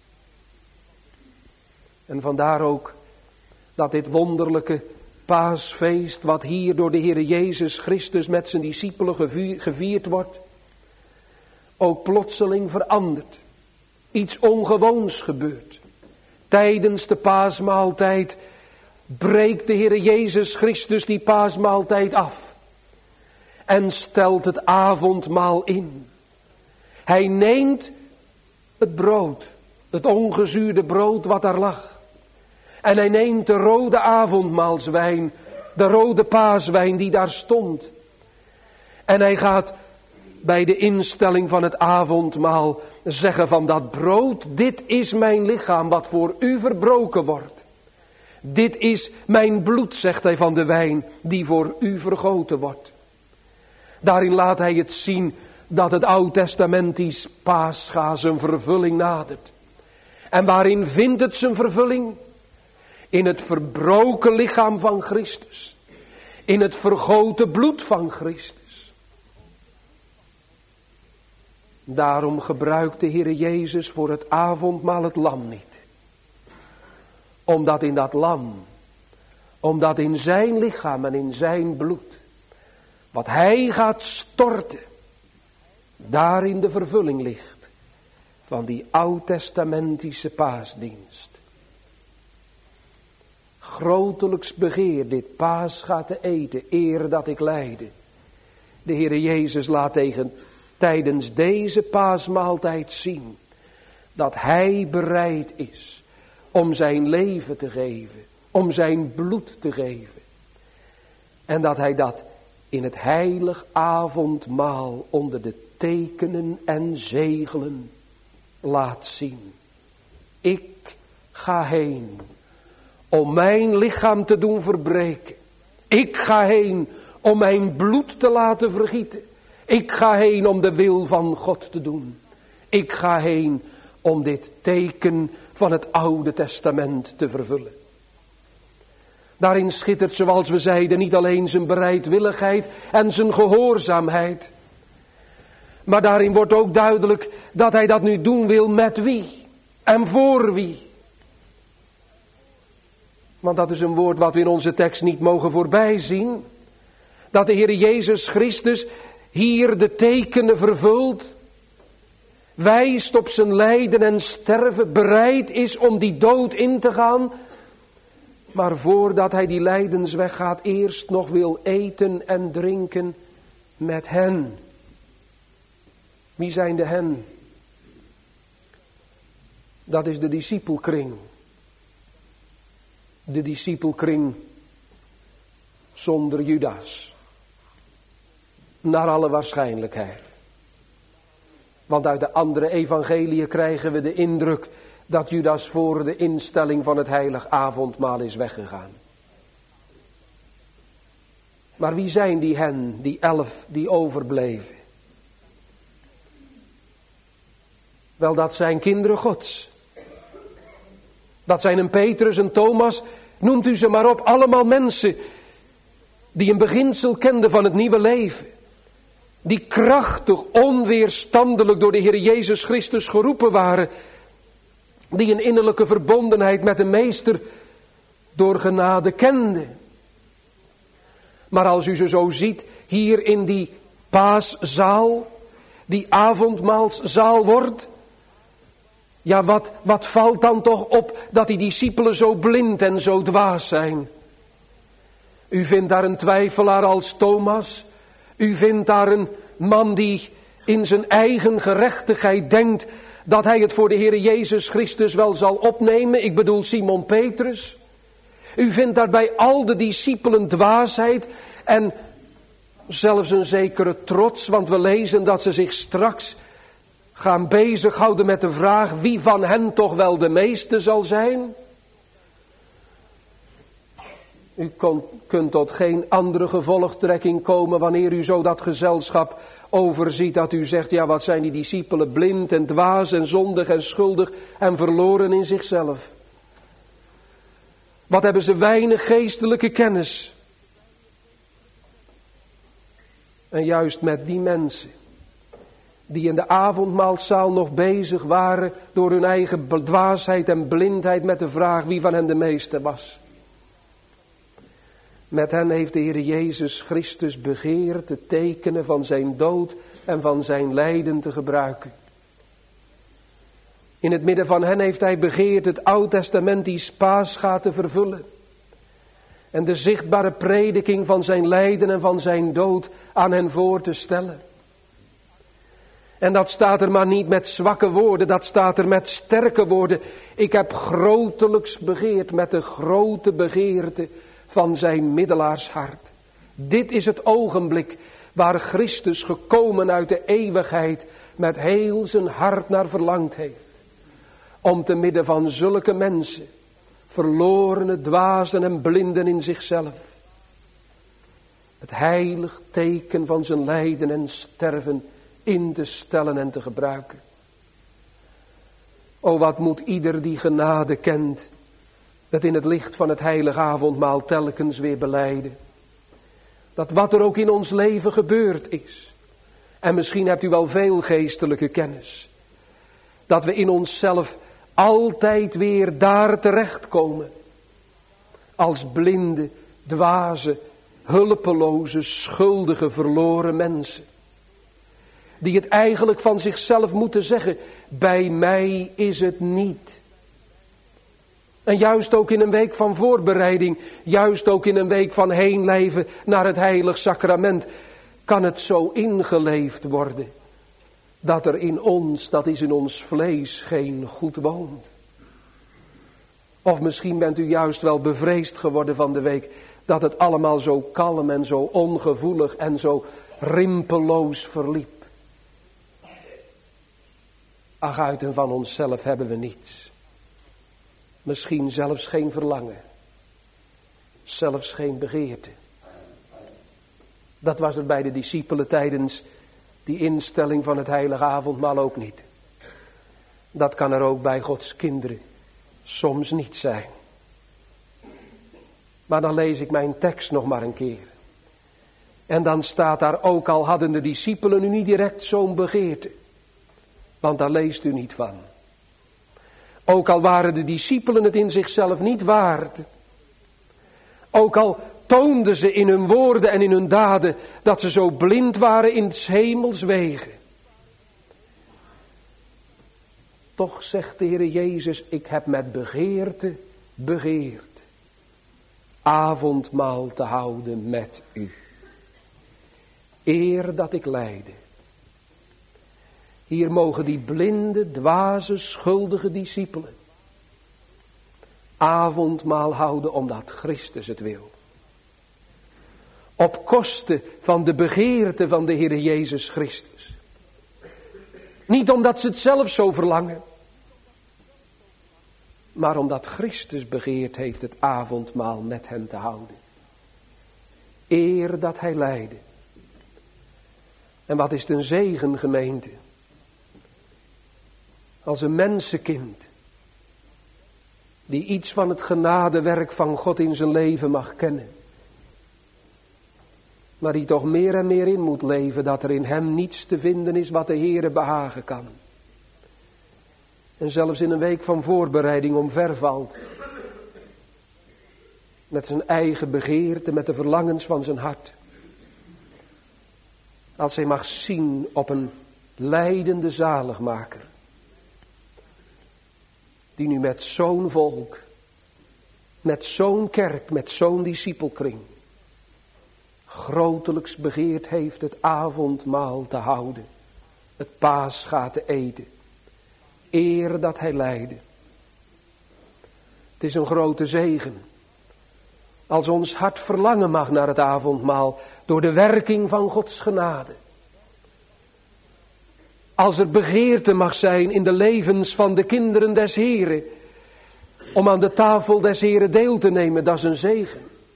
En vandaar ook dat dit wonderlijke paasfeest, wat hier door de Heer Jezus Christus met zijn discipelen gevierd wordt, ook plotseling verandert. Iets ongewoons gebeurt. Tijdens de paasmaaltijd breekt de Heer Jezus Christus die paasmaaltijd af. En stelt het avondmaal in. Hij neemt het brood, het ongezuurde brood wat daar lag. En hij neemt de rode avondmaalswijn, de rode paaswijn die daar stond. En hij gaat bij de instelling van het avondmaal zeggen van dat brood, dit is mijn lichaam wat voor u verbroken wordt. Dit is mijn bloed, zegt hij van de wijn, die voor u vergoten wordt. Daarin laat hij het zien dat het oud-testamentisch paascha zijn vervulling nadert. En waarin vindt het zijn vervulling? In het verbroken lichaam van Christus. In het vergoten bloed van Christus. Daarom gebruikt de Heer Jezus voor het avondmaal het lam niet. Omdat in dat lam, omdat in zijn lichaam en in zijn bloed, wat hij gaat storten, daarin de vervulling ligt van die oud-testamentische paasdienst. Grotelijks begeer dit paascha te eten, eer dat ik lijde. De Heere Jezus laat tegen, tijdens deze paasmaaltijd zien dat hij bereid is om zijn leven te geven, om zijn bloed te geven. En dat hij dat in het heilig avondmaal onder de tekenen en zegelen laat zien. Ik ga heen om mijn lichaam te doen verbreken. Ik ga heen om mijn bloed te laten vergieten. Ik ga heen om de wil van God te doen. Ik ga heen om dit teken van het Oude Testament te vervullen. Daarin schittert, zoals we zeiden, niet alleen zijn bereidwilligheid en zijn gehoorzaamheid. Maar daarin wordt ook duidelijk dat hij dat nu doen wil met wie en voor wie. Want dat is een woord wat we in onze tekst niet mogen voorbij zien. Dat de Heer Jezus Christus hier de tekenen vervult. Wijst op zijn lijden en sterven. Bereid is om die dood in te gaan. maar voordat hij die lijdensweg gaat, eerst nog wil eten en drinken met hen. Wie zijn de hen? Dat is de discipelkring. De discipelkring zonder Judas. Naar alle waarschijnlijkheid. Want uit de andere evangeliën krijgen we de indruk dat Judas voor de instelling van het heilig avondmaal is weggegaan. Maar wie zijn die hen, die elf, die overbleven? Wel, dat zijn kinderen Gods. Dat zijn een Petrus, een Thomas, noemt u ze maar op. Allemaal mensen die een beginsel kenden van het nieuwe leven. Die krachtig, onweerstandelijk door de Heer Jezus Christus geroepen waren. Die een innerlijke verbondenheid met de Meester door genade kenden. Maar als u ze zo ziet, hier in die paaszaal, die avondmaalszaal wordt. Ja, wat, wat valt dan toch op dat die discipelen zo blind en zo dwaas zijn? U vindt daar een twijfelaar als Thomas. U vindt daar een man die in zijn eigen gerechtigheid denkt dat hij het voor de Heer Jezus Christus wel zal opnemen. Ik bedoel Simon Petrus. U vindt daar bij al de discipelen dwaasheid en zelfs een zekere trots. Want we lezen dat ze zich straks gaan bezighouden met de vraag wie van hen toch wel de meeste zal zijn. U kon, kunt tot geen andere gevolgtrekking komen wanneer u zo dat gezelschap overziet. Dat u zegt, ja, wat zijn die discipelen blind en dwaas en zondig en schuldig en verloren in zichzelf. Wat hebben ze weinig geestelijke kennis. En juist met die mensen die in de avondmaalzaal nog bezig waren door hun eigen dwaasheid en blindheid met de vraag wie van hen de meeste was. Met hen heeft de Heer Jezus Christus begeerd de tekenen van zijn dood en van zijn lijden te gebruiken. In het midden van hen heeft hij begeerd het Oud-testamentisch Pascha te vervullen. En de zichtbare prediking van zijn lijden en van zijn dood aan hen voor te stellen. En dat staat er maar niet met zwakke woorden, dat staat er met sterke woorden. Ik heb grotelijks begeerd met de grote begeerte van zijn middelaarshart. Dit is het ogenblik waar Christus gekomen uit de eeuwigheid met heel zijn hart naar verlangd heeft. Om te midden van zulke mensen, verlorene, dwazen en blinden in zichzelf, het heilig teken van zijn lijden en sterven in te stellen en te gebruiken. O, wat moet ieder die genade kent, het in het licht van het heilige avondmaal telkens weer belijden. Dat wat er ook in ons leven gebeurd is, en misschien hebt u wel veel geestelijke kennis, dat we in onszelf altijd weer daar terechtkomen. Als blinde, dwaze, hulpeloze, schuldige, verloren mensen. Die het eigenlijk van zichzelf moeten zeggen, bij mij is het niet. En juist ook in een week van voorbereiding, juist ook in een week van heenleven naar het heilig sacrament, kan het zo ingeleefd worden dat er in ons, dat is in ons vlees, geen goed woont. Of misschien bent u juist wel bevreesd geworden van de week dat het allemaal zo kalm en zo ongevoelig en zo rimpeloos verliep. Ach, uit en van onszelf hebben we niets. Misschien zelfs geen verlangen. Zelfs geen begeerte. Dat was er bij de discipelen tijdens die instelling van het heilige avondmaal ook niet. Dat kan er ook bij Gods kinderen soms niet zijn. Maar dan lees ik mijn tekst nog maar een keer. En dan staat daar, ook al hadden de discipelen nu niet direct zo'n begeerte. Want daar leest u niet van. Ook al waren de discipelen het in zichzelf niet waard. Ook al toonden ze in hun woorden en in hun daden dat ze zo blind waren in 's hemels wegen. Toch zegt de Heer Jezus, ik heb met begeerte begeerd. avondmaal te houden met u. Eer dat ik lijde. Hier mogen die blinde, dwaze, schuldige discipelen avondmaal houden omdat Christus het wil. Op kosten van de begeerte van de Heer Jezus Christus. Niet omdat ze het zelf zo verlangen. Maar omdat Christus begeerd heeft het avondmaal met hen te houden. Eer dat hij lijde. En wat is het een zegen, gemeente. Als een mensenkind. Die iets van het genadewerk van God in zijn leven mag kennen. Maar die toch meer en meer in moet leven dat er in hem niets te vinden is wat de Heere behagen kan. En zelfs in een week van voorbereiding omvervalt. Met zijn eigen begeerte, met de verlangens van zijn hart. Als hij mag zien op een lijdende zaligmaker. Die nu met zo'n volk, met zo'n kerk, met zo'n discipelkring. Grotelijks begeerd heeft het avondmaal te houden. Het paascha te eten. Eer dat hij lijde. Het is een grote zegen. Als ons hart verlangen mag naar het avondmaal. Door de werking van Gods genade. Als er begeerte mag zijn in de levens van de kinderen des Heren. Om aan de tafel des Heren deel te nemen, dat is een zegen.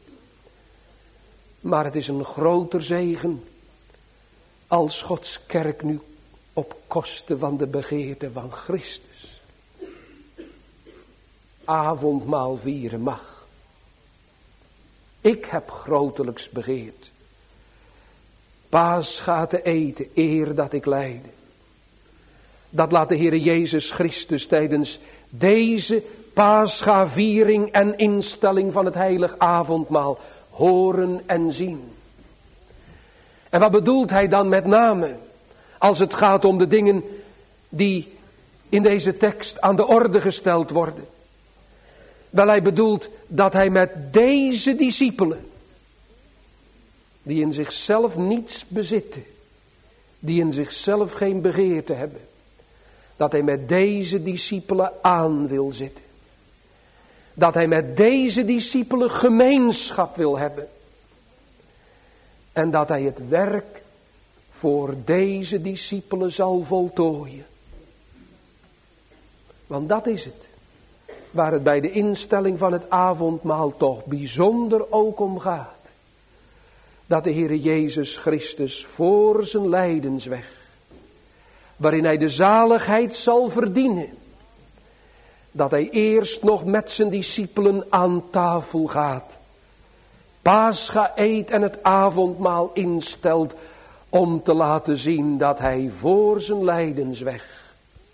Maar het is een groter zegen. Als Gods kerk nu op kosten van de begeerte van Christus avondmaal vieren mag. Ik heb grotelijks begeerd paascha te eten eer dat ik lijde. Dat laat de Heere Jezus Christus tijdens deze paascha viering en instelling van het heilig avondmaal horen en zien. En wat bedoelt hij dan met name? Als het gaat om de dingen die in deze tekst aan de orde gesteld worden. Wel, hij bedoelt dat hij met deze discipelen, die in zichzelf niets bezitten, die in zichzelf geen begeerte hebben, dat hij met deze discipelen aan wil zitten. Dat hij met deze discipelen gemeenschap wil hebben. En dat hij het werk voor deze discipelen zal voltooien. Want dat is het. Waar het bij de instelling van het avondmaal toch bijzonder ook om gaat. Dat de Heere Jezus Christus voor zijn lijdensweg, waarin hij de zaligheid zal verdienen, dat hij eerst nog met zijn discipelen aan tafel gaat. Paascha eet en het avondmaal instelt om te laten zien dat hij voor zijn lijdensweg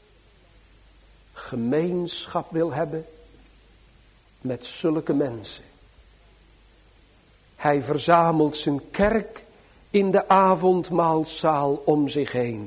gemeenschap wil hebben met zulke mensen. Hij verzamelt zijn kerk in de avondmaalzaal om zich heen.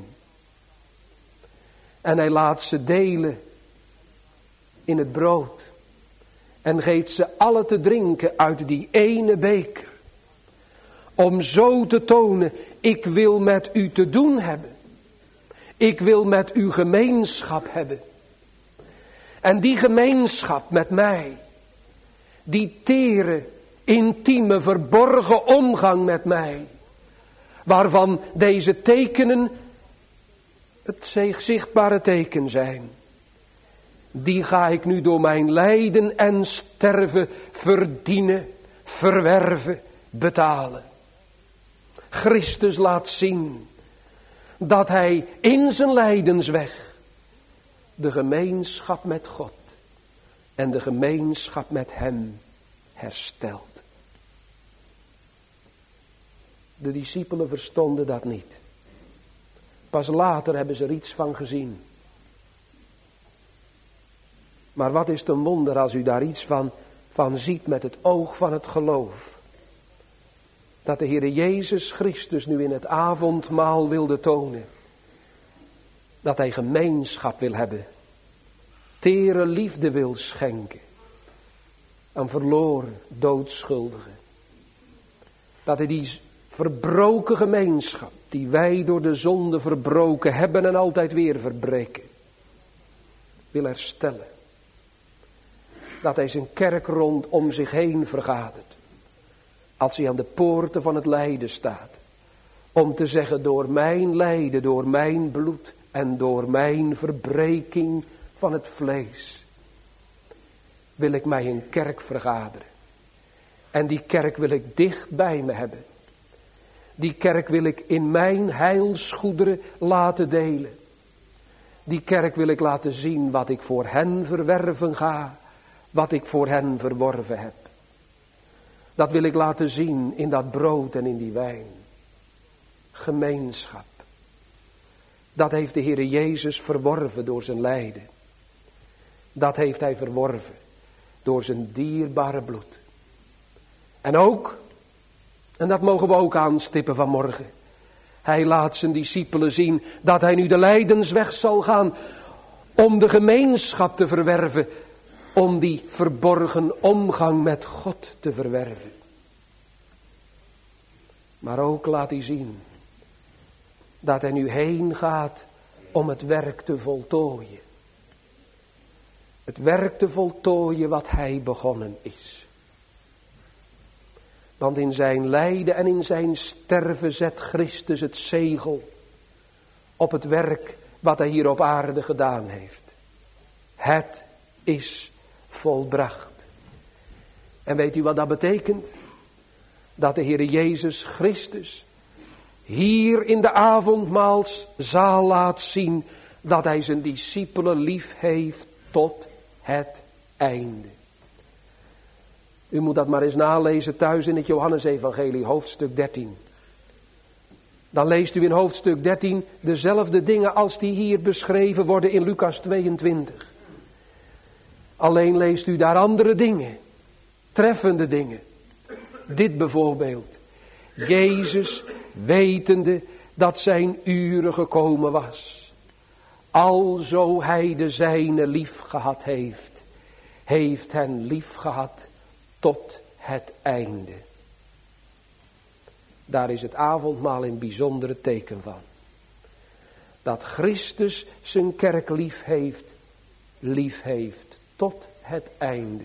En hij laat ze delen in het brood. En geeft ze alle te drinken uit die ene beker. Om zo te tonen, ik wil met u te doen hebben. Ik wil met u gemeenschap hebben. En die gemeenschap met mij, die tere, intieme, verborgen omgang met mij, waarvan deze tekenen het zichtbare teken zijn, die ga ik nu door mijn lijden en sterven verdienen, verwerven, betalen. Christus laat zien dat hij in zijn lijdensweg de gemeenschap met God en de gemeenschap met hem herstelt. De discipelen verstonden dat niet. Pas later hebben ze er iets van gezien. Maar wat is het een wonder als u daar iets van, van ziet met het oog van het geloof. Dat de Heere Jezus Christus nu in het avondmaal wilde tonen. Dat hij gemeenschap wil hebben. Tere liefde wil schenken. aan verloren doodschuldigen. Dat hij die verbroken gemeenschap, die wij door de zonde verbroken hebben en altijd weer verbreken, wil herstellen. Dat hij zijn kerk rondom zich heen vergadert. Als hij aan de poorten van het lijden staat. Om te zeggen, door mijn lijden, door mijn bloed en door mijn verbreking van het vlees, wil ik mij een kerk vergaderen. En die kerk wil ik dicht bij me hebben. Die kerk wil ik in mijn heilsgoederen laten delen. Die kerk wil ik laten zien wat ik voor hen verwerven ga. Wat ik voor hen verworven heb. Dat wil ik laten zien in dat brood en in die wijn. Gemeenschap. Dat heeft de Heere Jezus verworven door zijn lijden. Dat heeft hij verworven door zijn dierbare bloed. En ook, en dat mogen we ook aanstippen vanmorgen, hij laat zijn discipelen zien dat hij nu de lijdensweg zal gaan om de gemeenschap te verwerven, om die verborgen omgang met God te verwerven. Maar ook laat hij zien dat hij nu heen gaat om het werk te voltooien. Het werk te voltooien wat hij begonnen is. Want in zijn lijden en in zijn sterven zet Christus het zegel op het werk wat hij hier op aarde gedaan heeft. Het is volbracht. En weet u wat dat betekent? Dat de Heere Jezus Christus hier in de avondmaalszaal laat zien dat hij zijn discipelen lief heeft tot het einde. U moet dat maar eens nalezen thuis in het Johannesevangelie, hoofdstuk dertien. Dan leest u in hoofdstuk dertien dezelfde dingen als die hier beschreven worden in Lucas tweeëntwintig. Alleen leest u daar andere dingen, treffende dingen. Dit bijvoorbeeld. Jezus, wetende dat zijn uren gekomen was, alzo hij de zijne lief gehad heeft, heeft hen lief gehad tot het einde. Daar is het avondmaal een bijzondere teken van. Dat Christus zijn kerk lief heeft, lief heeft tot het einde.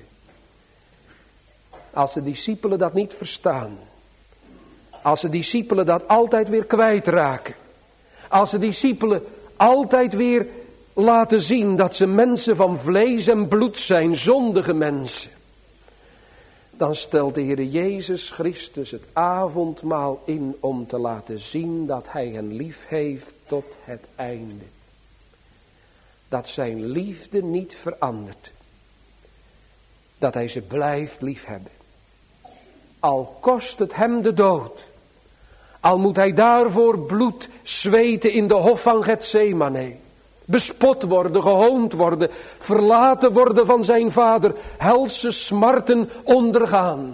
Als de discipelen dat niet verstaan, als de discipelen dat altijd weer kwijtraken, als de discipelen altijd weer laten zien dat ze mensen van vlees en bloed zijn, zondige mensen, dan stelt de Heer Jezus Christus het avondmaal in om te laten zien dat hij hen lief heeft tot het einde. Dat zijn liefde niet verandert. Dat hij ze blijft liefhebben. Al kost het hem de dood. Al moet hij daarvoor bloed zweten in de hof van Getsemane. Bespot worden, gehoond worden, verlaten worden van zijn vader, helse smarten ondergaan.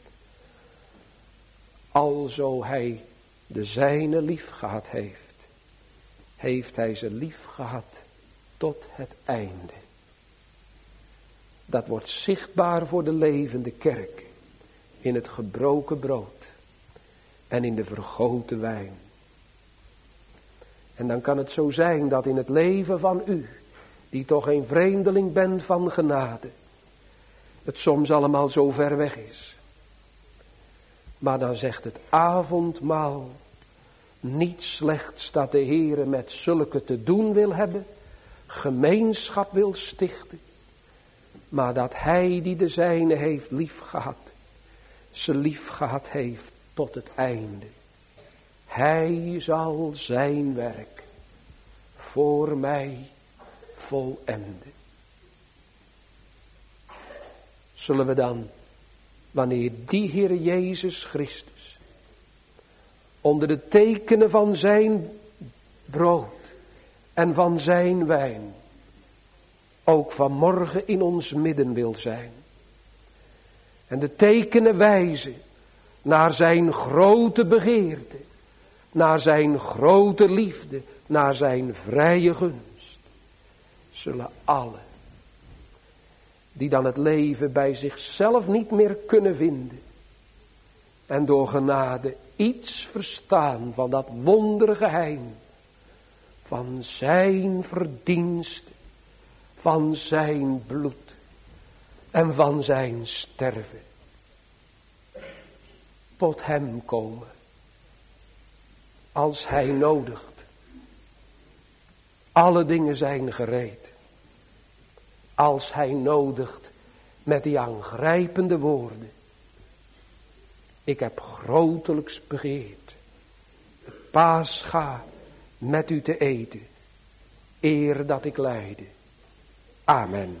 Alzo hij de zijne lief gehad heeft, heeft hij ze lief gehad tot het einde. Dat wordt zichtbaar voor de levende kerk in het gebroken brood en in de vergoten wijn. En dan kan het zo zijn dat in het leven van u, die toch een vreemdeling bent van genade, het soms allemaal zo ver weg is. Maar dan zegt het avondmaal niet slechts dat de Heere met zulke te doen wil hebben, gemeenschap wil stichten, maar dat hij die de zijne heeft lief gehad, ze lief gehad heeft tot het einde. Hij zal zijn werk voor mij volenden. Zullen we dan, wanneer die Heer Jezus Christus onder de tekenen van zijn brood en van zijn wijn ook vanmorgen in ons midden wil zijn en de tekenen wijzen naar zijn grote begeerte, naar zijn grote liefde, naar zijn vrije gunst, zullen alle die dan het leven bij zichzelf niet meer kunnen vinden. En door genade iets verstaan van dat wondergeheim. Van zijn verdienst, van zijn bloed en van zijn sterven. Tot hem komen. Als hij nodigt. Alle dingen zijn gereed. Als hij nodigt met die aangrijpende woorden. Ik heb grotelijks begeerd het Pascha met u te eten, eer dat ik lijde. Amen.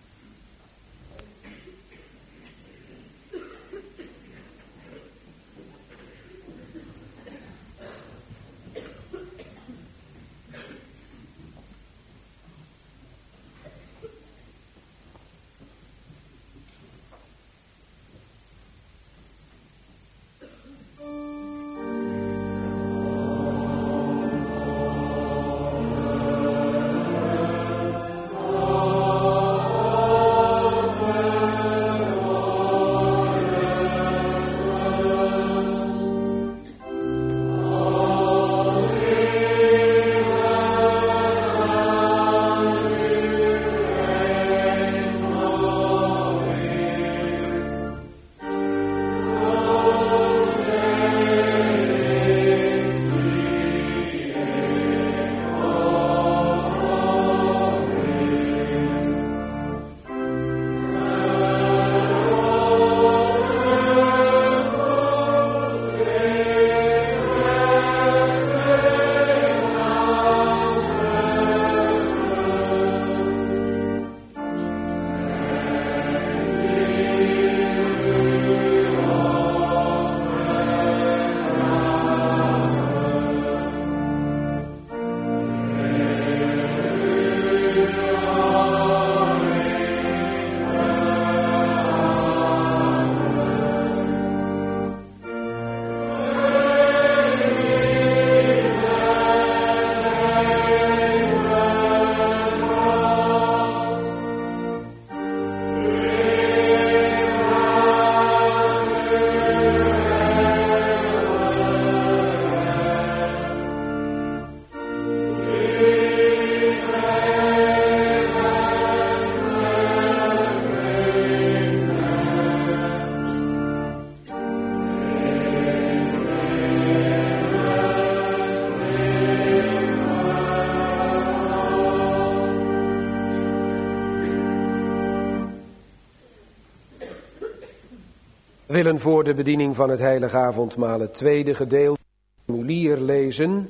We willen voor de bediening van het heilige avondmaal het tweede gedeelte formulier lezen.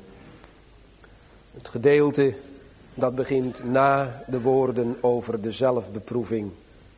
Het gedeelte dat begint na de woorden over de zelfbeproeving.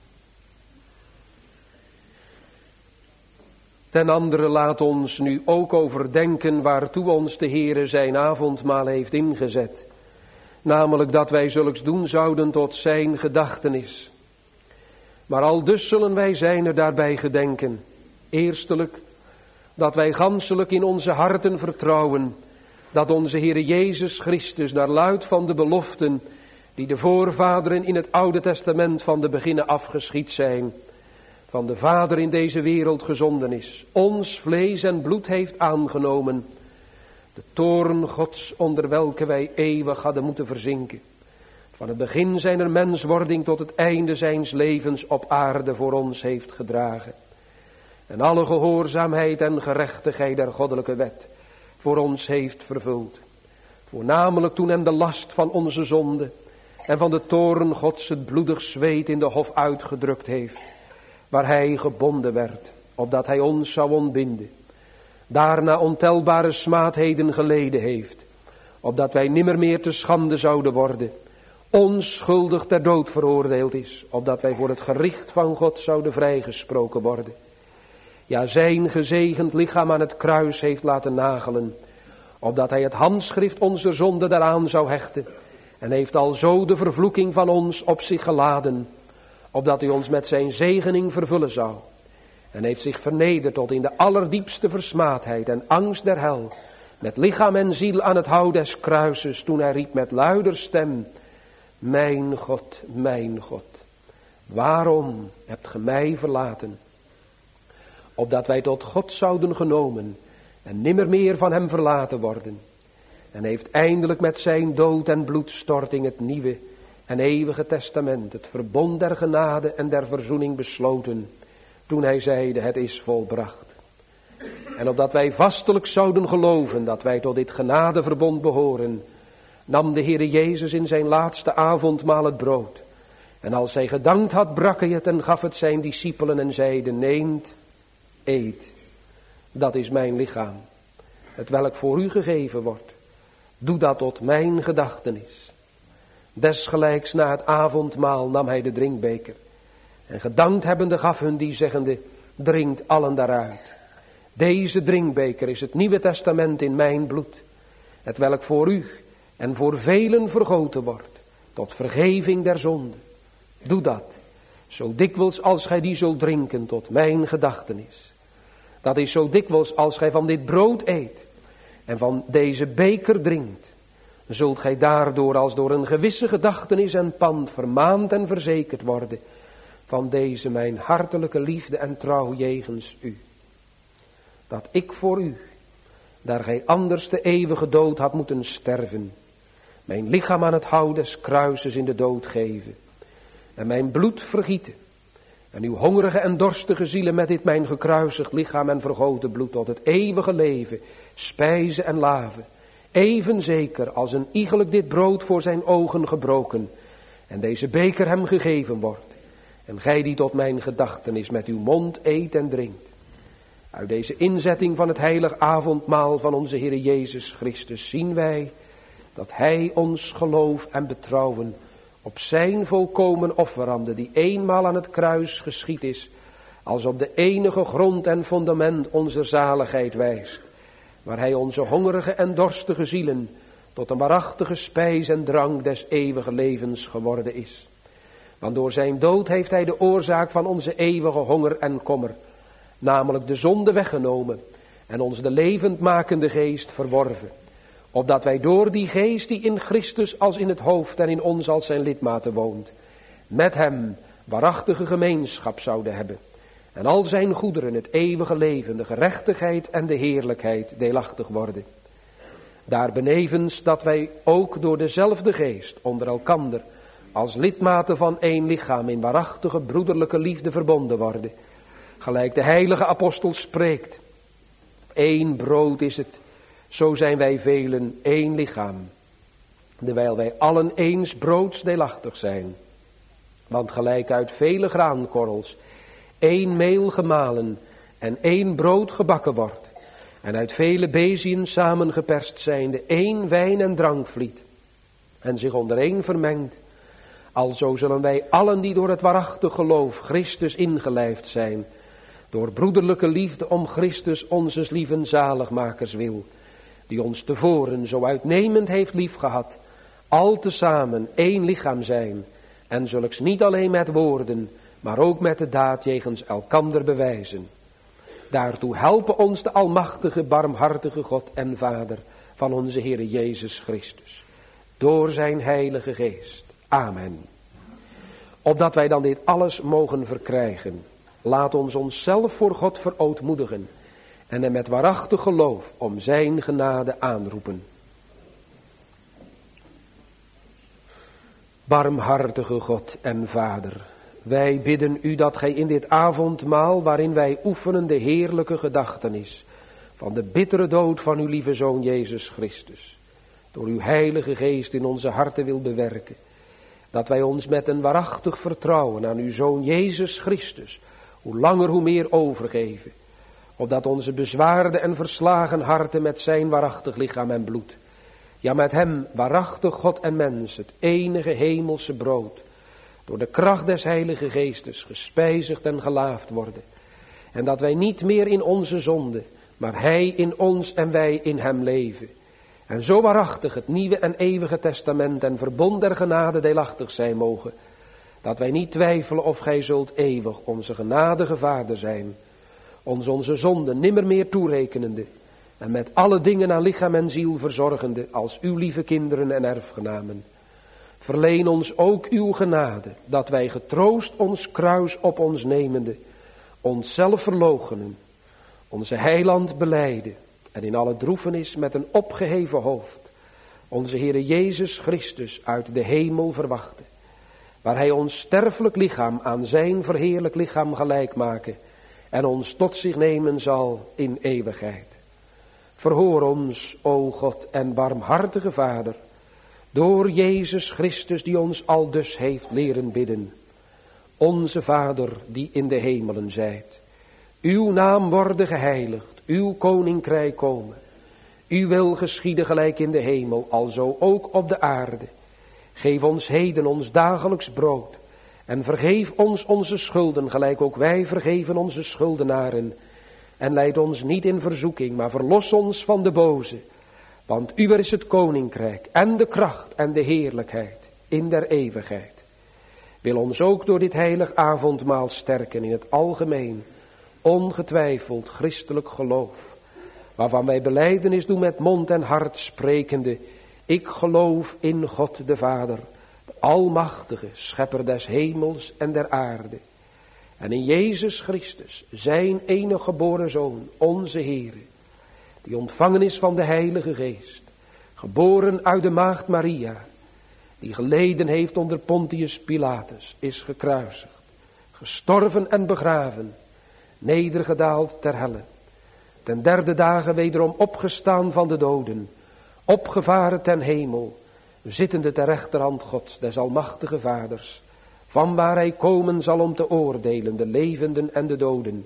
Ten andere laat ons nu ook overdenken waartoe ons de Heere zijn avondmaal heeft ingezet. Namelijk dat wij zulks doen zouden tot zijn gedachtenis. Maar aldus zullen wij zijn er daarbij gedenken. Eerstelijk, dat wij ganselijk in onze harten vertrouwen, dat onze Heere Jezus Christus naar luid van de beloften, die de voorvaderen in het Oude Testament van de beginnen afgeschied zijn, van de Vader in deze wereld gezonden is, ons vlees en bloed heeft aangenomen, de toorn Gods onder welke wij eeuwig hadden moeten verzinken, van het begin zijner menswording tot het einde zijns levens op aarde voor ons heeft gedragen. En alle gehoorzaamheid en gerechtigheid der goddelijke wet voor ons heeft vervuld. Voornamelijk toen hem de last van onze zonde en van de toorn Gods het bloedig zweet in de hof uitgedrukt heeft, waar hij gebonden werd, opdat hij ons zou ontbinden. Daarna ontelbare smaadheden geleden heeft, opdat wij nimmer meer te schande zouden worden, onschuldig ter dood veroordeeld is, opdat wij voor het gericht van God zouden vrijgesproken worden. Ja, zijn gezegend lichaam aan het kruis heeft laten nagelen, opdat hij het handschrift onze zonde daaraan zou hechten, en heeft alzo de vervloeking van ons op zich geladen, opdat hij ons met zijn zegening vervullen zou. En heeft zich vernederd tot in de allerdiepste versmaadheid en angst der hel, met lichaam en ziel aan het hout des kruises, toen hij riep met luider stem, mijn God, mijn God, Waarom hebt ge mij verlaten? Opdat wij tot God zouden genomen en nimmer meer van hem verlaten worden. En heeft eindelijk met zijn dood en bloedstorting het nieuwe en eeuwige testament, het verbond der genade en der verzoening besloten, toen hij zeide, het is volbracht. En opdat wij vastelijk zouden geloven dat wij tot dit genadeverbond behoren, nam de Heere Jezus in zijn laatste avondmaal het brood. En als hij gedankt had, brak hij het en gaf het zijn discipelen en zeide, neemt, eet, dat is mijn lichaam, het welk voor u gegeven wordt. Doe dat tot mijn gedachtenis. Desgelijks na het avondmaal nam hij de drinkbeker. En gedankt hebbende gaf hun die zeggende, drinkt allen daaruit. Deze drinkbeker is het Nieuwe Testament in mijn bloed, het welk voor u en voor velen vergoten wordt, tot vergeving der zonde. Doe dat, zo dikwijls als gij die zult drinken, tot mijn gedachtenis. Dat is zo dikwijls als gij van dit brood eet en van deze beker drinkt, zult gij daardoor als door een gewisse gedachtenis en pand vermaand en verzekerd worden van deze mijn hartelijke liefde en trouw jegens u. Dat ik voor u, daar gij anders de eeuwige dood had moeten sterven, mijn lichaam aan het hout des kruises in de dood geven en mijn bloed vergieten en uw hongerige en dorstige zielen met dit mijn gekruisigd lichaam en vergoten bloed tot het eeuwige leven spijzen en laven, even zeker als een iegelijk dit brood voor zijn ogen gebroken en deze beker hem gegeven wordt en gij die tot mijn gedachtenis met uw mond eet en drinkt. Uit deze inzetting van het heilig avondmaal van onze Heere Jezus Christus zien wij dat hij ons geloof en betrouwen op zijn volkomen offerande die eenmaal aan het kruis geschied is, als op de enige grond en fundament onze zaligheid wijst, waar hij onze hongerige en dorstige zielen tot een waarachtige spijs en drank des eeuwige levens geworden is. Want door zijn dood heeft hij de oorzaak van onze eeuwige honger en kommer, namelijk de zonde weggenomen en ons de levendmakende geest verworven, opdat wij door die geest die in Christus als in het hoofd en in ons als zijn lidmaten woont, met hem waarachtige gemeenschap zouden hebben en al zijn goederen, het eeuwige leven, de gerechtigheid en de heerlijkheid deelachtig worden. Daarbenevens dat wij ook door dezelfde geest onder elkander als lidmaten van één lichaam in waarachtige broederlijke liefde verbonden worden, gelijk de heilige apostel spreekt. Eén brood is het, zo zijn wij velen één lichaam, terwijl wij allen eens broods deelachtig zijn. Want gelijk uit vele graankorrels één meel gemalen en één brood gebakken wordt, en uit vele beziën samengeperst zijnde één wijn en drank vliet, en zich onder één vermengt, alzo zullen wij allen die door het waarachtig geloof Christus ingelijfd zijn, door broederlijke liefde om Christus onzes lieven zaligmakers wil, die ons tevoren zo uitnemend heeft liefgehad, al tezamen één lichaam zijn, en zulks niet alleen met woorden, maar ook met de daad jegens elkander bewijzen. Daartoe helpen ons de almachtige, barmhartige God en Vader van onze Heere Jezus Christus, door zijn heilige geest. Amen. Opdat wij dan dit alles mogen verkrijgen, laat ons onszelf voor God verootmoedigen en hem met waarachtig geloof om zijn genade aanroepen. Barmhartige God en Vader, wij bidden u dat gij in dit avondmaal, waarin wij oefenen de heerlijke gedachtenis van de bittere dood van uw lieve Zoon Jezus Christus, door uw heilige geest in onze harten wil bewerken, dat wij ons met een waarachtig vertrouwen aan uw Zoon Jezus Christus hoe langer hoe meer overgeven, opdat onze bezwaarde en verslagen harten met zijn waarachtig lichaam en bloed, ja met hem waarachtig God en mens, het enige hemelse brood, door de kracht des heilige geestes gespijzigd en gelaafd worden, en dat wij niet meer in onze zonde, maar hij in ons en wij in hem leven, en zo waarachtig het nieuwe en eeuwige testament en verbond der genade deelachtig zijn mogen, dat wij niet twijfelen of gij zult eeuwig onze genadige Vader zijn, ons onze zonden nimmer meer toerekenende, en met alle dingen aan lichaam en ziel verzorgende als uw lieve kinderen en erfgenamen. verleen ons ook uw genade, dat wij getroost ons kruis op ons nemende, onszelf verloochenen, onze heiland belijden en in alle droefenis met een opgeheven hoofd onze Heere Jezus Christus uit de hemel verwachten, waar hij ons sterfelijk lichaam aan zijn verheerlijk lichaam gelijk maken en ons tot zich nemen zal in eeuwigheid. Verhoor ons, o God en barmhartige Vader, door Jezus Christus die ons aldus heeft leren bidden. Onze Vader die in de hemelen zijt, uw naam worden geheiligd, uw koninkrijk komen. Uw wil geschieden gelijk in de hemel, alzo ook op de aarde. Geef ons heden ons dagelijks brood en vergeef ons onze schulden, gelijk ook wij vergeven onze schuldenaren. En leid ons niet in verzoeking, maar verlos ons van de boze. Want uw is het koninkrijk en de kracht en de heerlijkheid in der eeuwigheid. Wil ons ook door dit heilig avondmaal sterken in het algemeen, ongetwijfeld christelijk geloof, waarvan wij belijdenis doen met mond en hart sprekende: ik geloof in God de Vader, de almachtige, schepper des hemels en der aarde. En in Jezus Christus, zijn enige geboren Zoon, onze Heere, die ontvangen is van de Heilige Geest, geboren uit de maagd Maria, die geleden heeft onder Pontius Pilatus, is gekruisigd, gestorven en begraven, nedergedaald ter helle, ten derde dagen wederom opgestaan van de doden, opgevaren ten hemel, zittende ter rechterhand Gods, des almachtige Vaders, van waar hij komen zal om te oordelen de levenden en de doden.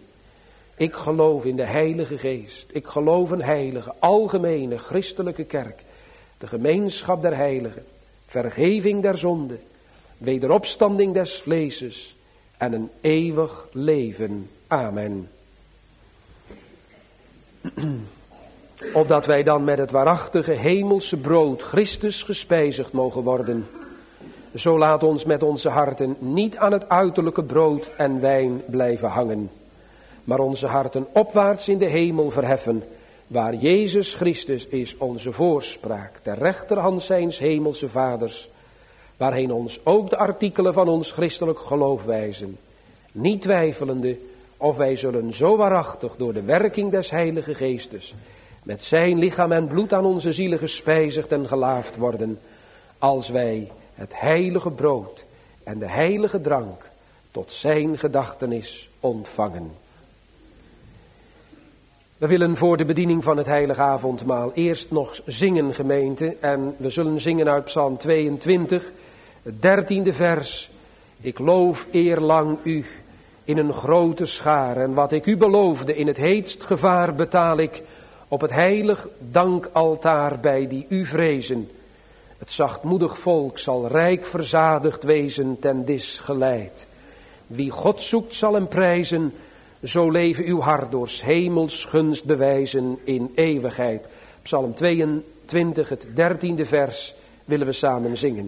Ik geloof in de Heilige Geest, ik geloof een heilige, algemene, christelijke kerk, de gemeenschap der heiligen, vergeving der zonde, wederopstanding des vleeses en een eeuwig leven. Amen. Opdat wij dan met het waarachtige hemelse brood Christus gespijzigd mogen worden, zo laat ons met onze harten niet aan het uiterlijke brood en wijn blijven hangen, maar onze harten opwaarts in de hemel verheffen, waar Jezus Christus is onze voorspraak, ter rechterhand zijns hemelse Vaders, waarheen ons ook de artikelen van ons christelijk geloof wijzen, niet twijfelende of wij zullen zo waarachtig door de werking des Heilige Geestes met zijn lichaam en bloed aan onze zielen gespijzigd en gelaafd worden, als wij het heilige brood en de heilige drank tot zijn gedachtenis ontvangen. We willen voor de bediening van het heilige avondmaal eerst nog zingen, gemeente, en we zullen zingen uit Psalm tweeëntwintig, het dertiende vers. Ik loof eerlang u in een grote schaar, en wat ik u beloofde in het heetst gevaar betaal ik op het heilig dankaltaar bij die u vrezen. Het zachtmoedig volk zal rijk verzadigd wezen ten dis geleid. Wie God zoekt zal hem prijzen, zo leven uw hart door 's hemels gunst bewijzen in eeuwigheid. Psalm tweeëntwintig, het dertiende vers, willen we samen zingen.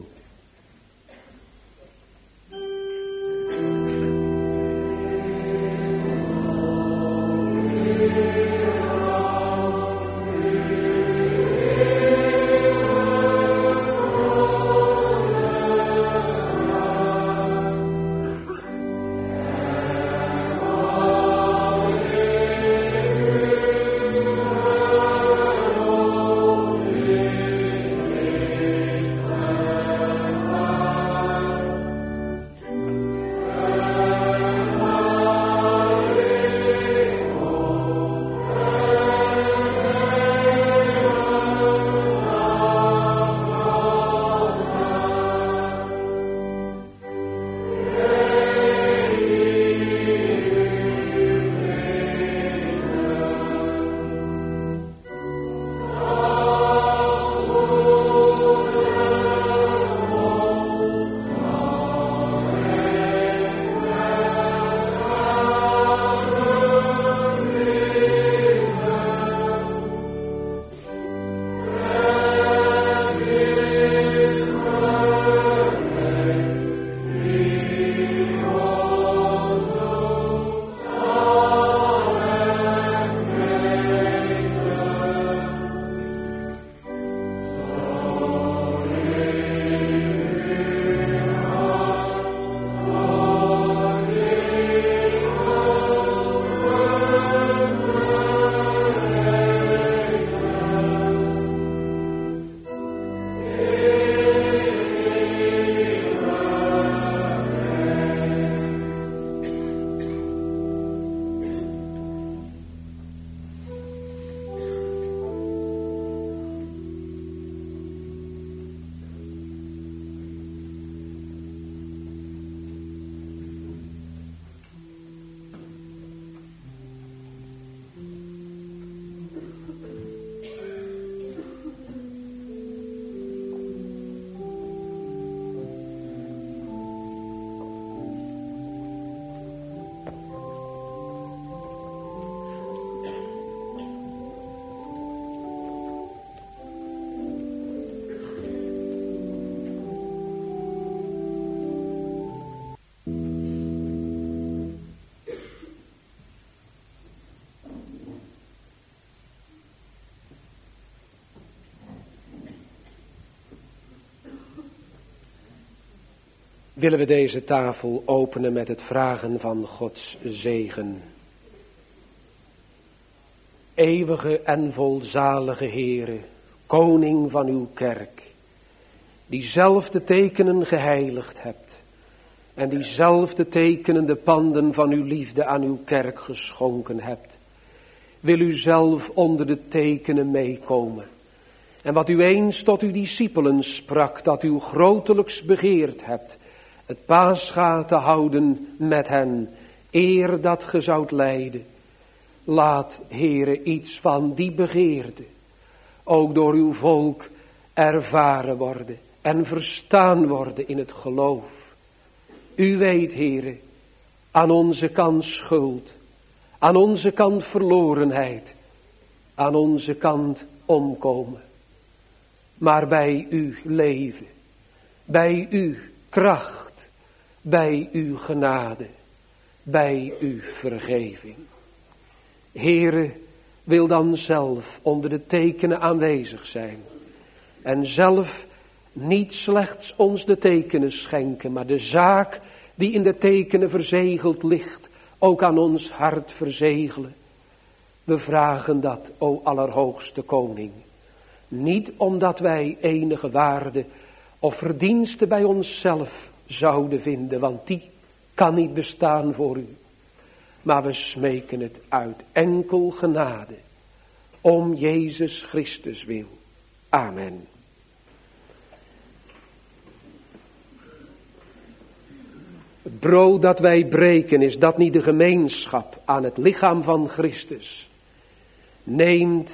willen we deze tafel openen met het vragen van Gods zegen. Eeuwige en volzalige Heere, koning van uw kerk, die zelf de tekenen geheiligd hebt en die zelf de tekenende panden van uw liefde aan uw kerk geschonken hebt, wil u zelf onder de tekenen meekomen. En wat u eens tot uw discipelen sprak, dat u grotelijks begeerd hebt, het Pascha te houden met hen, eer dat ge zoudt lijden. Laat, Heere, iets van die begeerte ook door uw volk ervaren worden en verstaan worden in het geloof. U weet, Heere, aan onze kant schuld, aan onze kant verlorenheid, aan onze kant omkomen. Maar bij u leven, bij u kracht, bij uw genade, bij uw vergeving. Heere, wil dan zelf onder de tekenen aanwezig zijn. En zelf niet slechts ons de tekenen schenken, maar de zaak die in de tekenen verzegeld ligt, ook aan ons hart verzegelen. We vragen dat, o Allerhoogste Koning. Niet omdat wij enige waarde of verdienste bij onszelf zouden vinden, want die kan niet bestaan voor u. Maar we smeken het uit enkel genade, om Jezus Christus wil. Amen. Het brood dat wij breken, is dat niet de gemeenschap aan het lichaam van Christus? Neemt,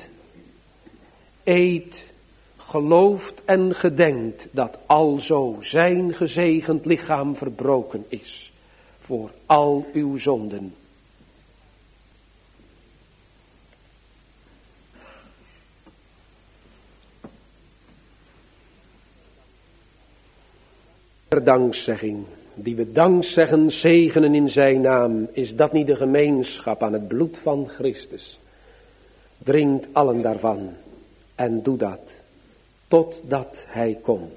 eet, gelooft en gedenkt dat alzo zijn gezegend lichaam verbroken is voor al uw zonden. Dankzegging, die we dankzeggen zegenen in zijn naam, is dat niet de gemeenschap aan het bloed van Christus? Drinkt allen daarvan en doe dat, totdat hij komt.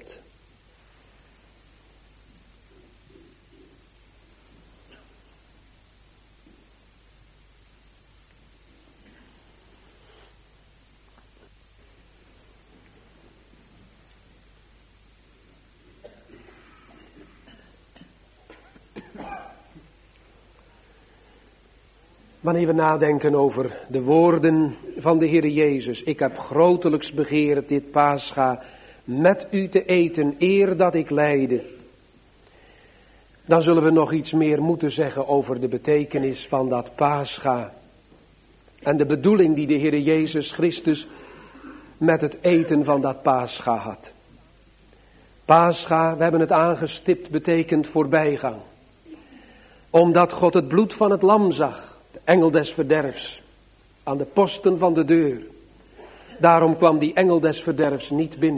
Wanneer we nadenken over de woorden van de Heer Jezus. Ik heb grotelijks begeerd dit Pascha met u te eten, eer dat ik lijde. Dan zullen we nog iets meer moeten zeggen over de betekenis van dat Pascha. En de bedoeling die de Heer Jezus Christus met het eten van dat Pascha had. Pascha, we hebben het aangestipt, betekent voorbijgang. Omdat God het bloed van het lam zag. De engel des verderfs, aan de posten van de deur. Daarom kwam die engel des verderfs niet binnen.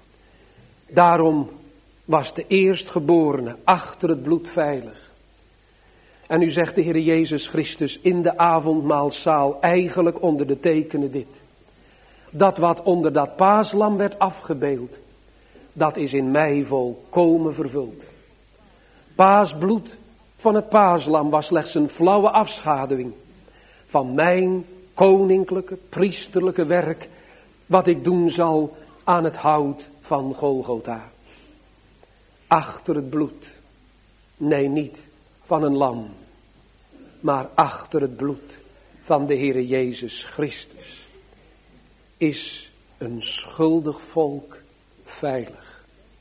Daarom was de eerstgeborene achter het bloed veilig. En nu zegt de Heer Jezus Christus in de avondmaalzaal eigenlijk onder de tekenen dit. Dat wat onder dat paaslam werd afgebeeld, dat is in mij volkomen vervuld. Paasbloed van het paaslam was slechts een flauwe afschaduwing van mijn koninklijke, priesterlijke werk, wat ik doen zal aan het hout van Golgotha. Achter het bloed, nee niet van een lam, maar achter het bloed van de Heere Jezus Christus is een schuldig volk veilig.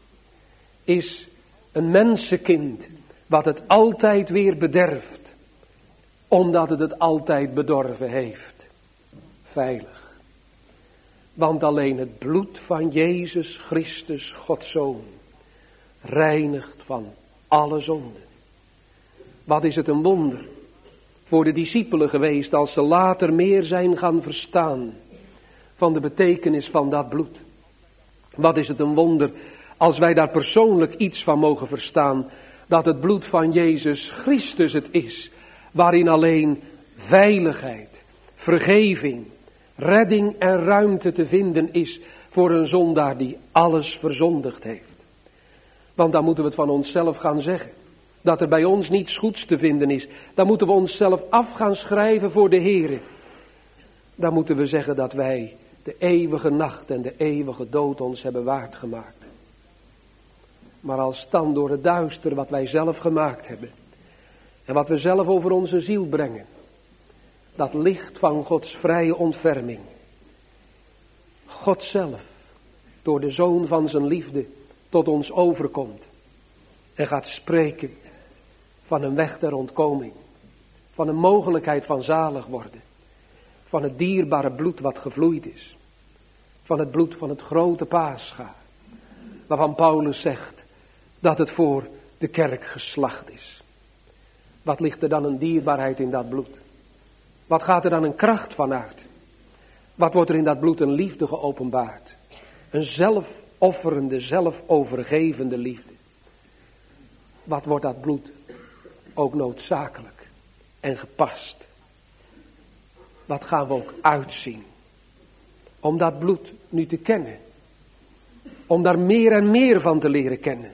Is een mensenkind wat het altijd weer bederft, omdat het het altijd bedorven heeft, veilig. Want alleen het bloed van Jezus Christus, Gods Zoon, reinigt van alle zonden. Wat is het een wonder voor de discipelen geweest als ze later meer zijn gaan verstaan van de betekenis van dat bloed. Wat is het een wonder als wij daar persoonlijk iets van mogen verstaan, dat het bloed van Jezus Christus het is, waarin alleen veiligheid, vergeving, redding en ruimte te vinden is voor een zondaar die alles verzondigd heeft. Want dan moeten we het van onszelf gaan zeggen. Dat er bij ons niets goeds te vinden is. Dan moeten we onszelf af gaan schrijven voor de Heere. Dan moeten we zeggen dat wij de eeuwige nacht en de eeuwige dood ons hebben waard gemaakt. Maar als dan door het duister wat wij zelf gemaakt hebben. En wat we zelf over onze ziel brengen. Dat licht van Gods vrije ontferming. God zelf door de Zoon van zijn liefde tot ons overkomt. En gaat spreken van een weg der ontkoming. Van een mogelijkheid van zalig worden. Van het dierbare bloed wat gevloeid is. Van het bloed van het grote Pascha. Waarvan Paulus zegt dat het voor de kerk geslacht is. Wat ligt er dan een dierbaarheid in dat bloed? Wat gaat er dan een kracht van uit? Wat wordt er in dat bloed een liefde geopenbaard? Een zelfofferende, zelfovergevende liefde. Wat wordt dat bloed ook noodzakelijk en gepast? Wat gaan we ook uitzien? Om dat bloed nu te kennen. Om daar meer en meer van te leren kennen.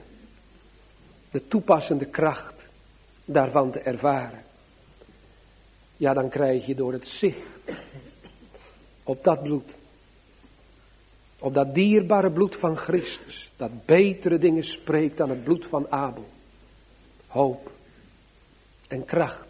De toepassende kracht daarvan te ervaren. Ja, dan krijg je door het zicht op dat bloed. Op dat dierbare bloed van Christus. Dat betere dingen spreekt dan het bloed van Abel. Hoop en kracht.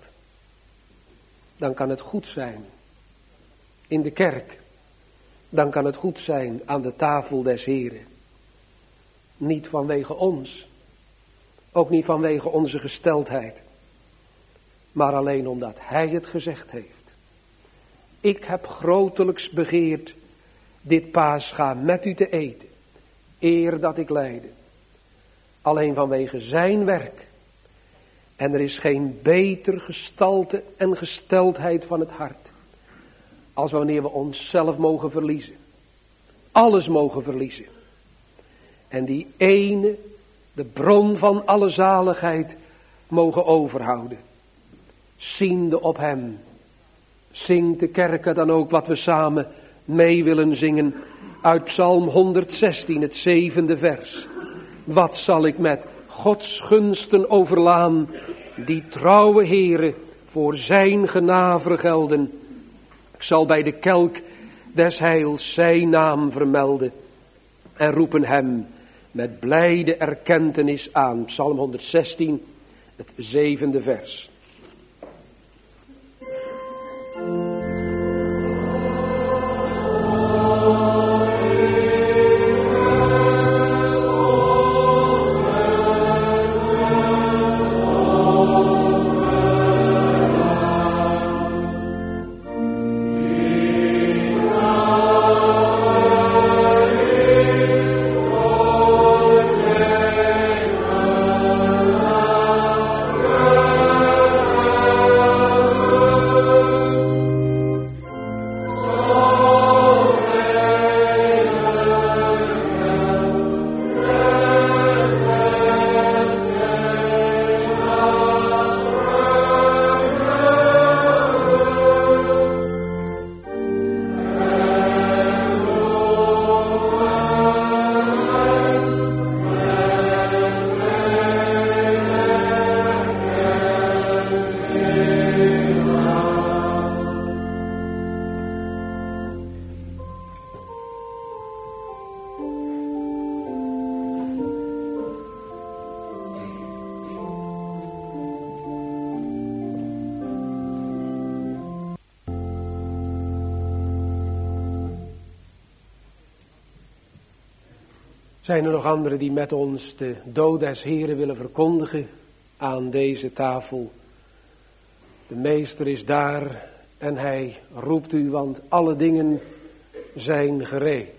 Dan kan het goed zijn in de kerk. Dan kan het goed zijn aan de tafel des Heren. Niet vanwege ons. Ook niet vanwege onze gesteldheid. Maar alleen omdat Hij het gezegd heeft. Ik heb grotelijks begeerd dit Pascha met u te eten. Eer dat ik lijde. Alleen vanwege zijn werk. En er is geen beter gestalte en gesteldheid van het hart. Als wanneer we onszelf mogen verliezen. Alles mogen verliezen. En die ene, de bron van alle zaligheid, mogen overhouden. Ziende op hem. Zingt de kerken dan ook wat we samen mee willen zingen. Uit Psalm honderdzestien, het zevende vers. Wat zal ik met Gods gunsten overlaan. Die trouwe Heere voor zijn genade vergelden. Ik zal bij de kelk des heils zijn naam vermelden. En roepen hem met blijde erkentenis aan. Psalm honderdzestien, het zevende vers. Zijn er nog anderen die met ons de dood des Heren willen verkondigen aan deze tafel? De meester is daar en hij roept u, want alle dingen zijn gereed.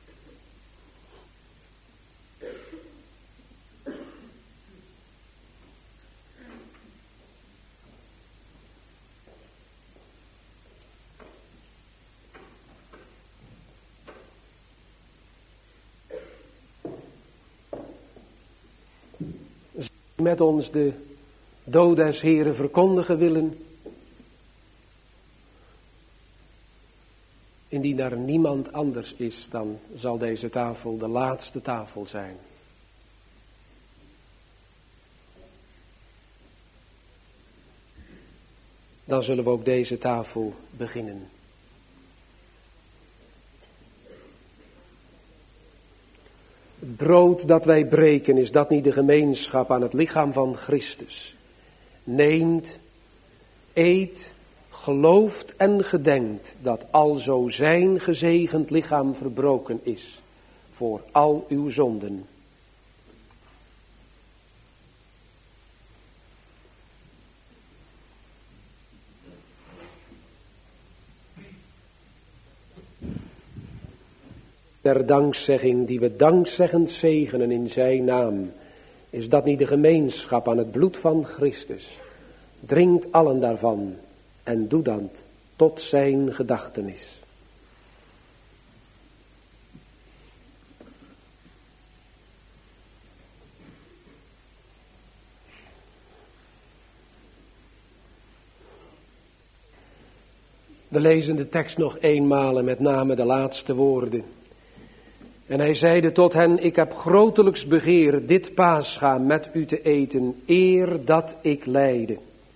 Met ons de dood des Heren verkondigen willen. Indien er niemand anders is, dan zal deze tafel de laatste tafel zijn. Dan zullen we ook deze tafel beginnen. Het brood dat wij breken, is dat niet de gemeenschap aan het lichaam van Christus? Neemt, eet, gelooft en gedenkt dat alzo zijn gezegend lichaam verbroken is voor al uw zonden. Ter dankzegging die we dankzeggend zegenen in zijn naam, is dat niet de gemeenschap aan het bloed van Christus? Drinkt allen daarvan en doe dat tot zijn gedachtenis. We lezen de tekst nog eenmaal en met name de laatste woorden. En hij zeide tot hen, ik heb grotelijks begeer dit paascha met u te eten, eer dat ik lijde.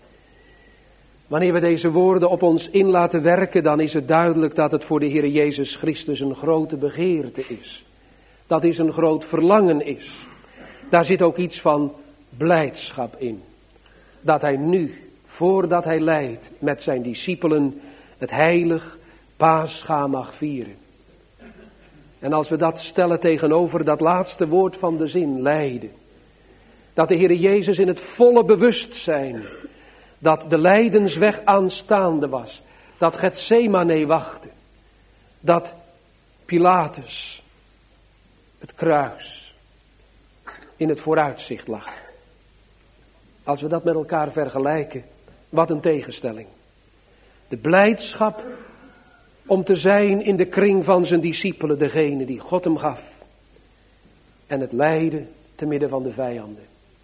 Wanneer we deze woorden op ons in laten werken, dan is het duidelijk dat het voor de Heer Jezus Christus een grote begeerte is. Dat is een groot verlangen is. Daar zit ook iets van blijdschap in. Dat hij nu, voordat hij lijdt, met zijn discipelen het heilig paascha mag vieren. En als we dat stellen tegenover dat laatste woord van de zin, lijden. Dat de Heer Jezus in het volle bewustzijn, dat de lijdensweg aanstaande was. Dat Getsemane wachtte. Dat Pilatus, het kruis, in het vooruitzicht lag. Als we dat met elkaar vergelijken, wat een tegenstelling. De blijdschap om te zijn in de kring van zijn discipelen, degene die God hem gaf. En het lijden te midden van de vijanden.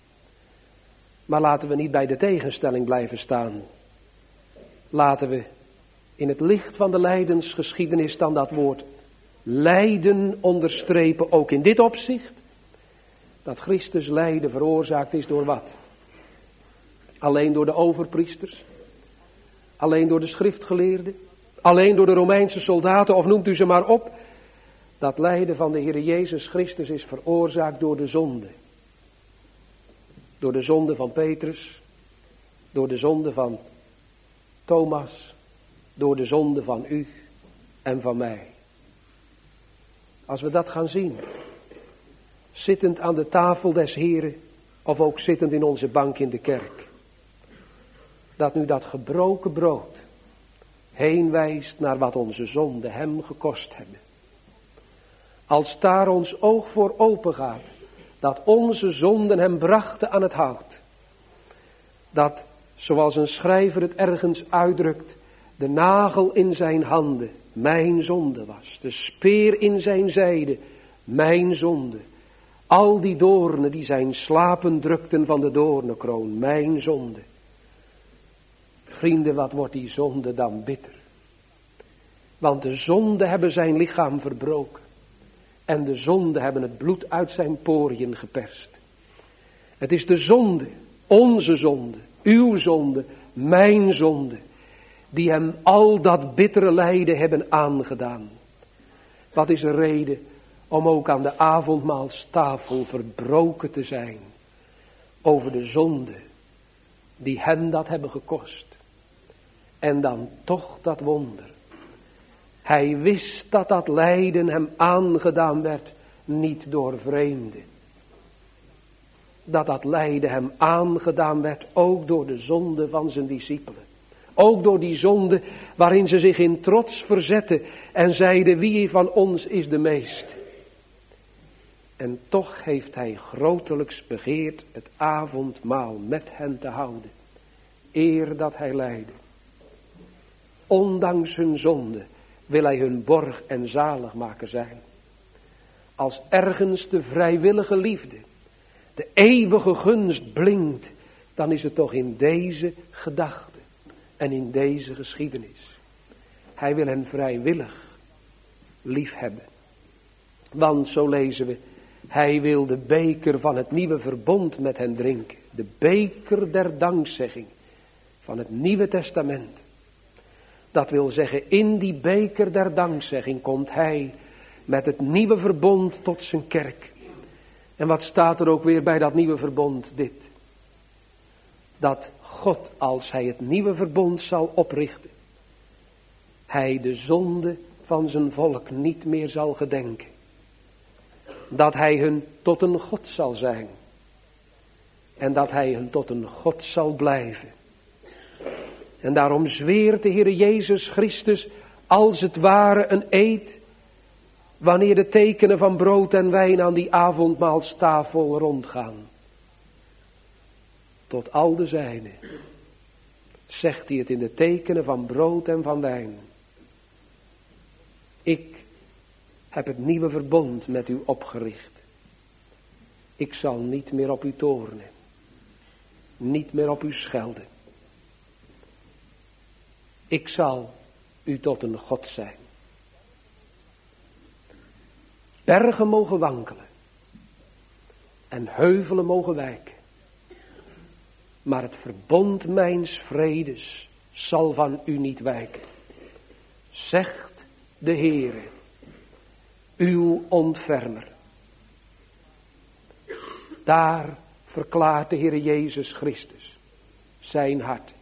Maar laten we niet bij de tegenstelling blijven staan. Laten we in het licht van de lijdensgeschiedenis dan dat woord lijden onderstrepen, ook in dit opzicht. Dat Christus lijden veroorzaakt is door wat? Alleen door de overpriesters? Alleen door de schriftgeleerden? Alleen door de Romeinse soldaten, of noemt u ze maar op. Dat lijden van de Heer Jezus Christus is veroorzaakt door de zonde. Door de zonde van Petrus. Door de zonde van Thomas. Door de zonde van u en van mij. Als we dat gaan zien. Zittend aan de tafel des Heren. Of ook zittend in onze bank in de kerk. Dat nu dat gebroken brood heen wijst naar wat onze zonden hem gekost hebben. Als daar ons oog voor open gaat, dat onze zonden hem brachten aan het hout. Dat, zoals een schrijver het ergens uitdrukt, de nagel in zijn handen mijn zonde was. De speer in zijn zijde mijn zonde. Al die doornen die zijn slapen drukten van de doornenkroon, mijn zonde. Vrienden, wat wordt die zonde dan bitter. Want de zonden hebben zijn lichaam verbroken. En de zonden hebben het bloed uit zijn poriën geperst. Het is de zonde, onze zonde, uw zonde, mijn zonde, die hem al dat bittere lijden hebben aangedaan. Wat is een reden om ook aan de avondmaalstafel verbroken te zijn over de zonde die hen dat hebben gekost. En dan toch dat wonder. Hij wist dat dat lijden hem aangedaan werd, niet door vreemden. Dat dat lijden hem aangedaan werd, ook door de zonde van zijn discipelen. Ook door die zonde waarin ze zich in trots verzetten en zeiden, wie van ons is de meest? En toch heeft hij grotelijks begeerd het avondmaal met hen te houden, eer dat hij lijde. Ondanks hun zonde wil hij hun borg en zaligmaker zijn. Als ergens de vrijwillige liefde, de eeuwige gunst blinkt, dan is het toch in deze gedachte en in deze geschiedenis. Hij wil hen vrijwillig lief hebben. Want zo lezen we, hij wil de beker van het nieuwe verbond met hen drinken. De beker der dankzegging. van het Nieuwe Testament. Dat wil zeggen, in die beker der dankzegging komt hij met het nieuwe verbond tot zijn kerk. En wat staat er ook weer bij dat nieuwe verbond? Dit. Dat God, als hij het nieuwe verbond zal oprichten, hij de zonde van zijn volk niet meer zal gedenken. Dat hij hun tot een God zal zijn. En dat hij hun tot een God zal blijven. En daarom zweert de Heer Jezus Christus als het ware een eed, wanneer de tekenen van brood en wijn aan die avondmaalstafel rondgaan. Tot al de zijnen zegt hij het in de tekenen van brood en van wijn. Ik heb het nieuwe verbond met u opgericht. Ik zal niet meer op u toornen. Niet meer op u schelden. Ik zal u tot een God zijn. Bergen mogen wankelen. En heuvelen mogen wijken. Maar het verbond mijns vredes zal van u niet wijken. Zegt de Heere, uw ontfermer. Daar verklaart de Heere Jezus Christus zijn hart.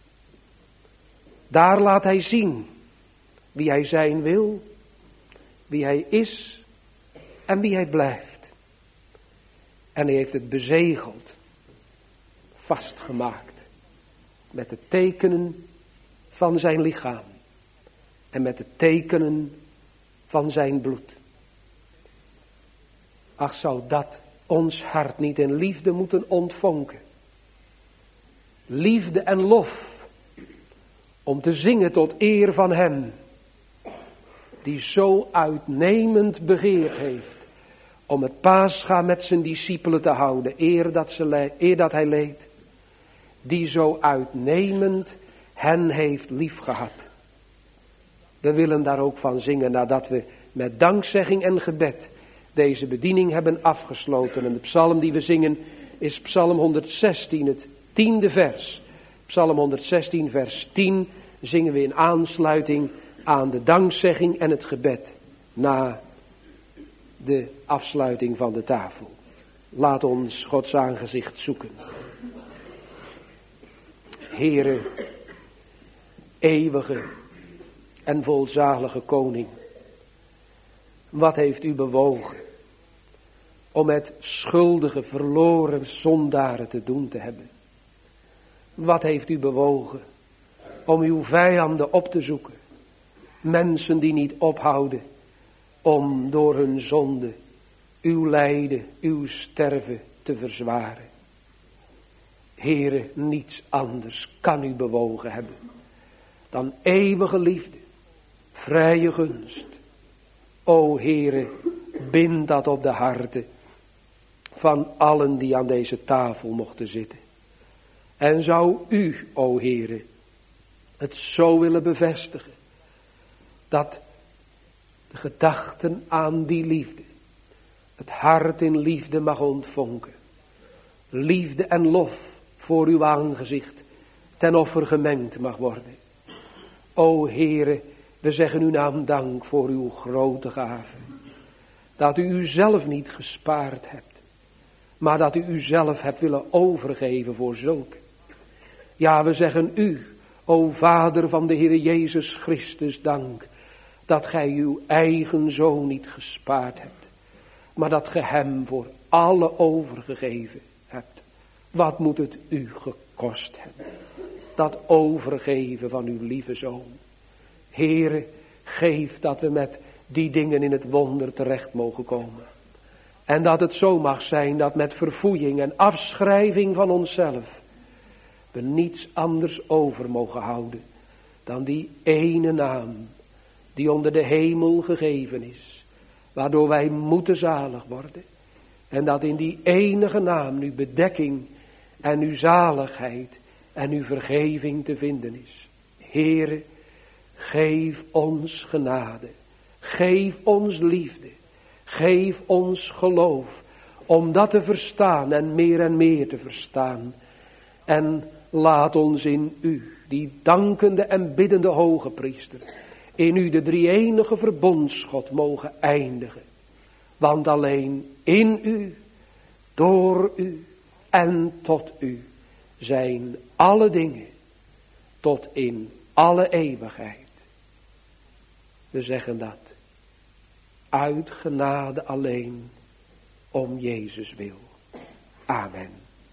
Daar laat hij zien wie hij zijn wil, wie hij is en wie hij blijft. En hij heeft het bezegeld, vastgemaakt met de tekenen van zijn lichaam en met de tekenen van zijn bloed. Ach, zou dat ons hart niet in liefde moeten ontvonken. Liefde en lof. Om te zingen tot eer van hem. Die zo uitnemend begeerd heeft. Om het Pascha met zijn discipelen te houden. Eer dat, ze le- eer dat hij leed. Die zo uitnemend hen heeft liefgehad. We willen daar ook van zingen nadat we met dankzegging en gebed deze bediening hebben afgesloten. En de psalm die we zingen is psalm honderdzestien, het tiende vers. Psalm honderdzestien vers tien zingen we in aansluiting aan de dankzegging en het gebed na de afsluiting van de tafel. Laat ons Gods aangezicht zoeken. Heere, eeuwige en volzalige koning, wat heeft u bewogen om met schuldige, verloren zondaren te doen te hebben? Wat heeft u bewogen om uw vijanden op te zoeken? Mensen die niet ophouden om door hun zonde uw lijden, uw sterven te verzwaren. Heere, niets anders kan u bewogen hebben dan eeuwige liefde, vrije gunst. O Heere, bind dat op de harten van allen die aan deze tafel mochten zitten. En zou u, o Heere, het zo willen bevestigen, dat de gedachten aan die liefde, het hart in liefde mag ontvonken. Liefde en lof voor uw aangezicht ten offer gemengd mag worden. O Heere, we zeggen uw naam dank voor uw grote gave. Dat u uzelf niet gespaard hebt, maar dat u uzelf hebt willen overgeven voor zulke. Ja, we zeggen u, o Vader van de Heer Jezus Christus, dank dat gij uw eigen zoon niet gespaard hebt, maar dat gij hem voor alle overgegeven hebt. Wat moet het u gekost hebben, dat overgeven van uw lieve zoon. Heere, geef dat we met die dingen in het wonder terecht mogen komen. En dat het zo mag zijn dat met verfoeiing en afschrijving van onszelf we niets anders over mogen houden dan die ene naam die onder de hemel gegeven is, waardoor wij moeten zalig worden. En dat in die enige naam nu bedekking en uw zaligheid en uw vergeving te vinden is. Heere, geef ons genade, geef ons liefde, geef ons geloof, om dat te verstaan en meer en meer te verstaan. En laat ons in u, die dankende en biddende hoge priester, in u de drie-enige verbondsgod mogen eindigen. Want alleen in u, door u en tot u zijn alle dingen tot in alle eeuwigheid. We zeggen dat uit genade alleen om Jezus wil. Amen.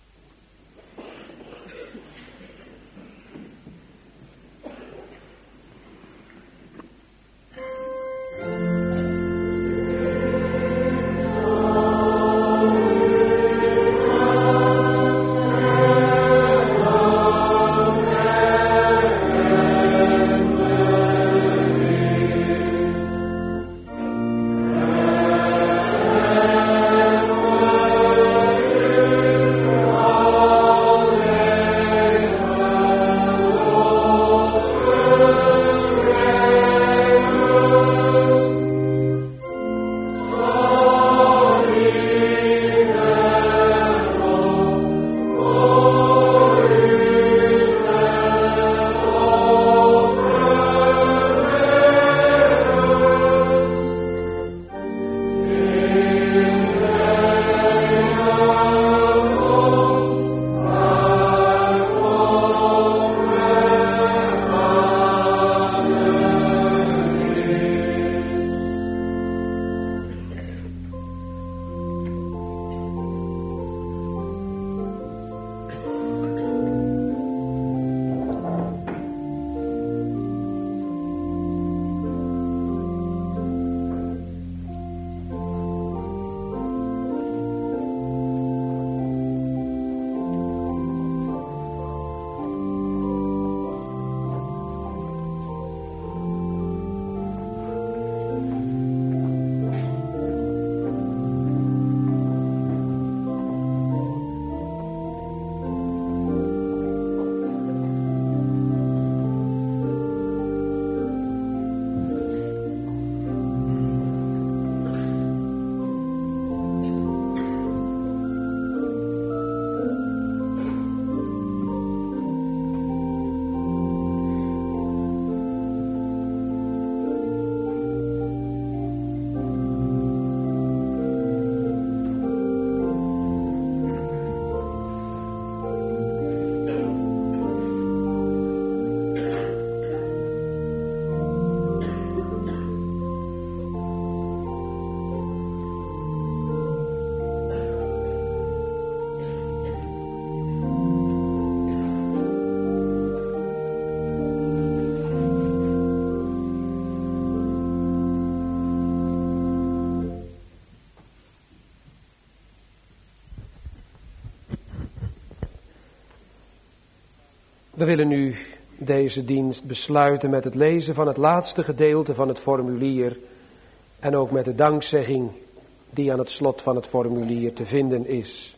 We willen nu deze dienst besluiten met het lezen van het laatste gedeelte van het formulier en ook met de dankzegging die aan het slot van het formulier te vinden is.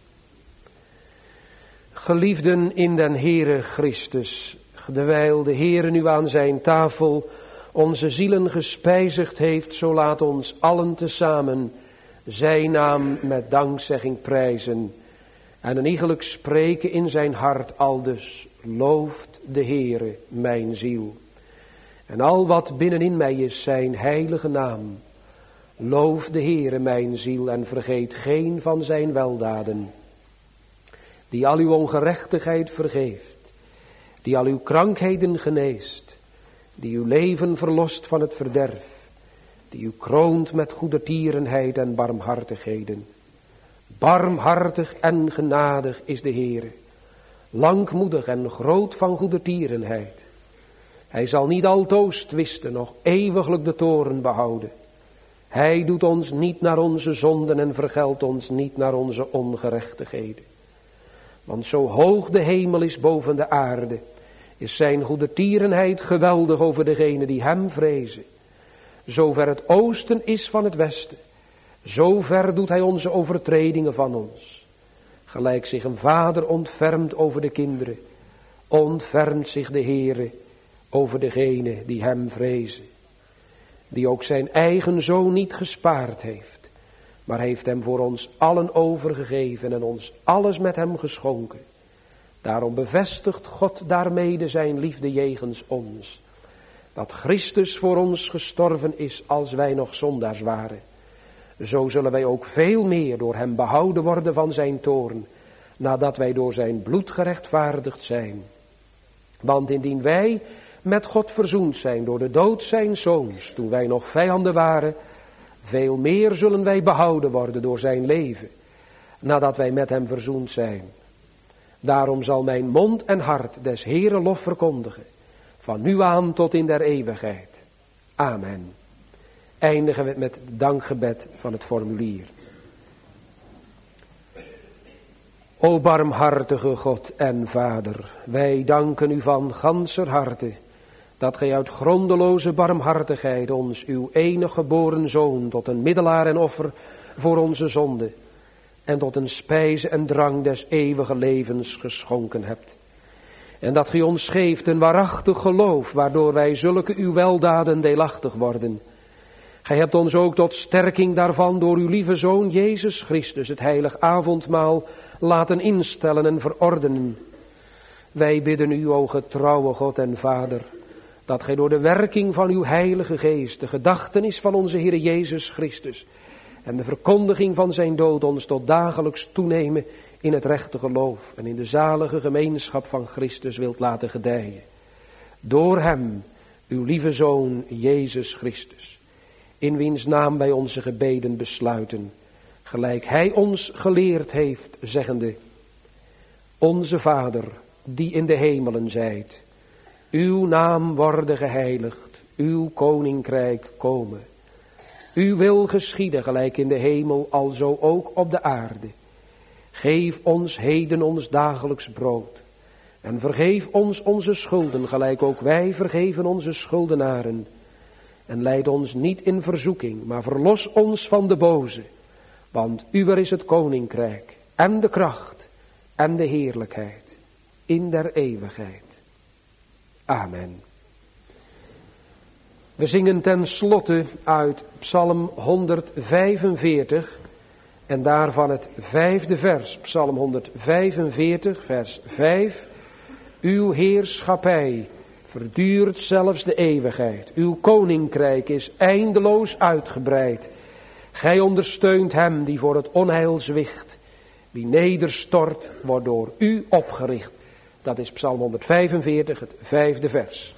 Geliefden in den Heere Christus, dewijl de Heere nu aan zijn tafel onze zielen gespijzigd heeft, zo laat ons allen tezamen zijn naam met dankzegging prijzen en een iegelijk spreken in zijn hart aldus: looft de Heere mijn ziel. En al wat binnenin mij is zijn heilige naam. Loof de Heere mijn ziel en vergeet geen van zijn weldaden. Die al uw ongerechtigheid vergeeft. Die al uw krankheden geneest. Die uw leven verlost van het verderf. Die u kroont met goedertierenheid en barmhartigheden. Barmhartig en genadig is de Heere. Langmoedig en groot van goedertierenheid. Hij zal niet altoos twisten, nog eeuwiglijk de toorn behouden. Hij doet ons niet naar onze zonden en vergeldt ons niet naar onze ongerechtigheden. Want zo hoog de hemel is boven de aarde, is zijn goedertierenheid geweldig over degenen die hem vrezen. Zover het oosten is van het westen, zover doet hij onze overtredingen van ons. Gelijk zich een vader ontfermt over de kinderen, ontfermt zich de Heere over degenen die hem vrezen. Die ook zijn eigen zoon niet gespaard heeft, maar heeft hem voor ons allen overgegeven en ons alles met hem geschonken. Daarom bevestigt God daarmede zijn liefde jegens ons. Dat Christus voor ons gestorven is als wij nog zondaars waren. Zo zullen wij ook veel meer door hem behouden worden van zijn toorn, nadat wij door zijn bloed gerechtvaardigd zijn. Want indien wij met God verzoend zijn door de dood zijns zoons, toen wij nog vijanden waren, veel meer zullen wij behouden worden door zijn leven, nadat wij met hem verzoend zijn. Daarom zal mijn mond en hart des Heeren lof verkondigen, van nu aan tot in der eeuwigheid. Amen. Eindigen we met het dankgebed van het formulier. O barmhartige God en Vader, wij danken u van ganser harte, dat gij uit grondeloze barmhartigheid ons uw enige geboren Zoon tot een middelaar en offer voor onze zonde en tot een spijze en drang des eeuwige levens geschonken hebt. En dat gij ons geeft een waarachtig geloof, waardoor wij zulke uw weldaden deelachtig worden. Gij hebt ons ook tot sterking daarvan door uw lieve Zoon Jezus Christus het heilig avondmaal laten instellen en verordenen. Wij bidden u, o getrouwe God en Vader, dat gij door de werking van uw heilige geest de gedachtenis van onze Heer Jezus Christus en de verkondiging van zijn dood ons tot dagelijks toenemen in het rechte geloof en in de zalige gemeenschap van Christus wilt laten gedijen. Door hem, uw lieve Zoon Jezus Christus, in wiens naam wij onze gebeden besluiten, gelijk hij ons geleerd heeft, zeggende: Onze Vader, die in de hemelen zijt, uw naam worden geheiligd, uw koninkrijk komen. Uw wil geschieden, gelijk in de hemel, alzo ook op de aarde. Geef ons heden ons dagelijks brood. En vergeef ons onze schulden, gelijk ook wij vergeven onze schuldenaren. En leid ons niet in verzoeking, maar verlos ons van de boze. Want uwer is het koninkrijk, en de kracht, en de heerlijkheid, in der eeuwigheid. Amen. We zingen ten slotte uit Psalm honderdvijfenveertig en daarvan het vijfde vers, Psalm honderdvijfenveertig, vers vijf. Uw heerschappij verduurt zelfs de eeuwigheid. Uw koninkrijk is eindeloos uitgebreid. Gij ondersteunt hem die voor het onheil zwicht. Wie nederstort, wordt door u opgericht. Dat is Psalm honderdvijfenveertig, het vijfde vers.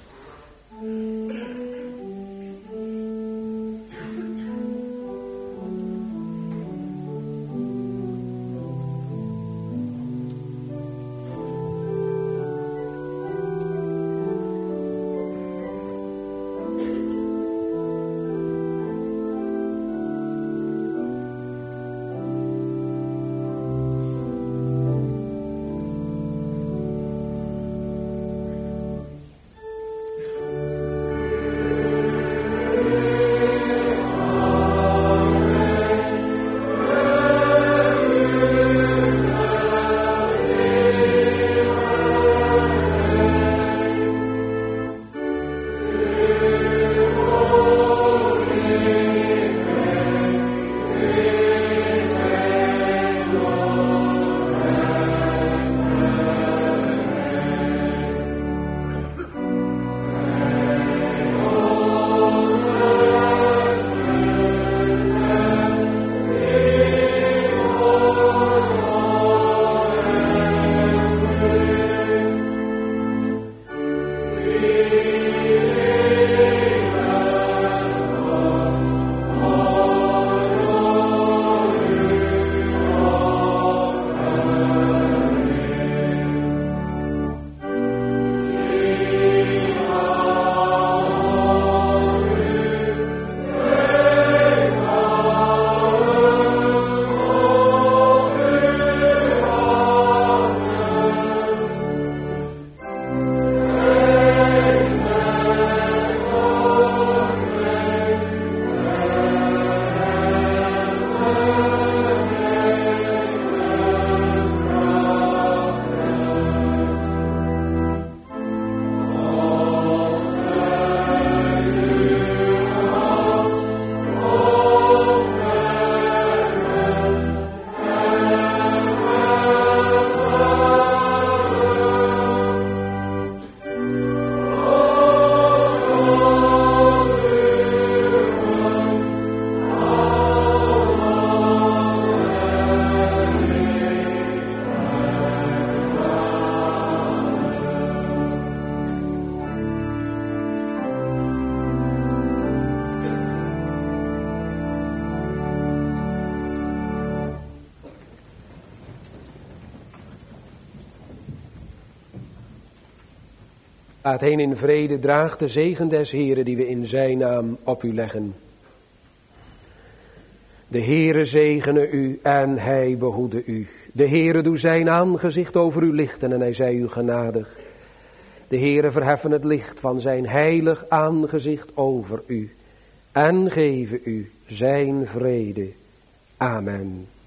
Gaat heen in vrede, draag de zegen des Heeren die we in zijn naam op u leggen. De Heere zegene u en hij behoede u. De Heere doe zijn aangezicht over u lichten en hij zij u genadig. De Heere verheffen het licht van zijn heilig aangezicht over u en geven u zijn vrede. Amen.